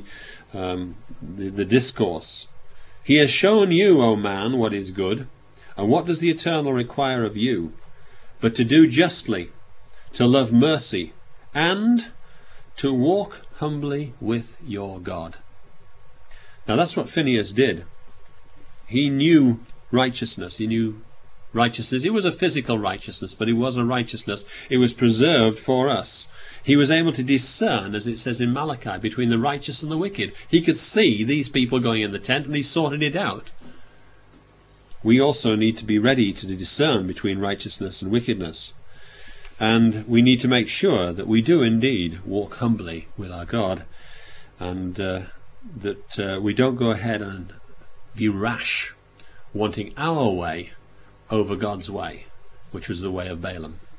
Speaker 1: discourse. He has shown you, O man, what is good, and what does the Eternal require of you? But to do justly, to love mercy, and to walk humbly with your God. Now that's what Phinehas did. He knew righteousness. He knew righteousness. It was a physical righteousness, but it was a righteousness. It was preserved for us. He was able to discern, as it says in Malachi, between the righteous and the wicked. He could see these people going in the tent, and he sorted it out. We also need to be ready to discern between righteousness and wickedness. And we need to make sure that we do indeed walk humbly with our God, and that we don't go ahead and be rash, wanting our way over God's way, which was the way of Balaam.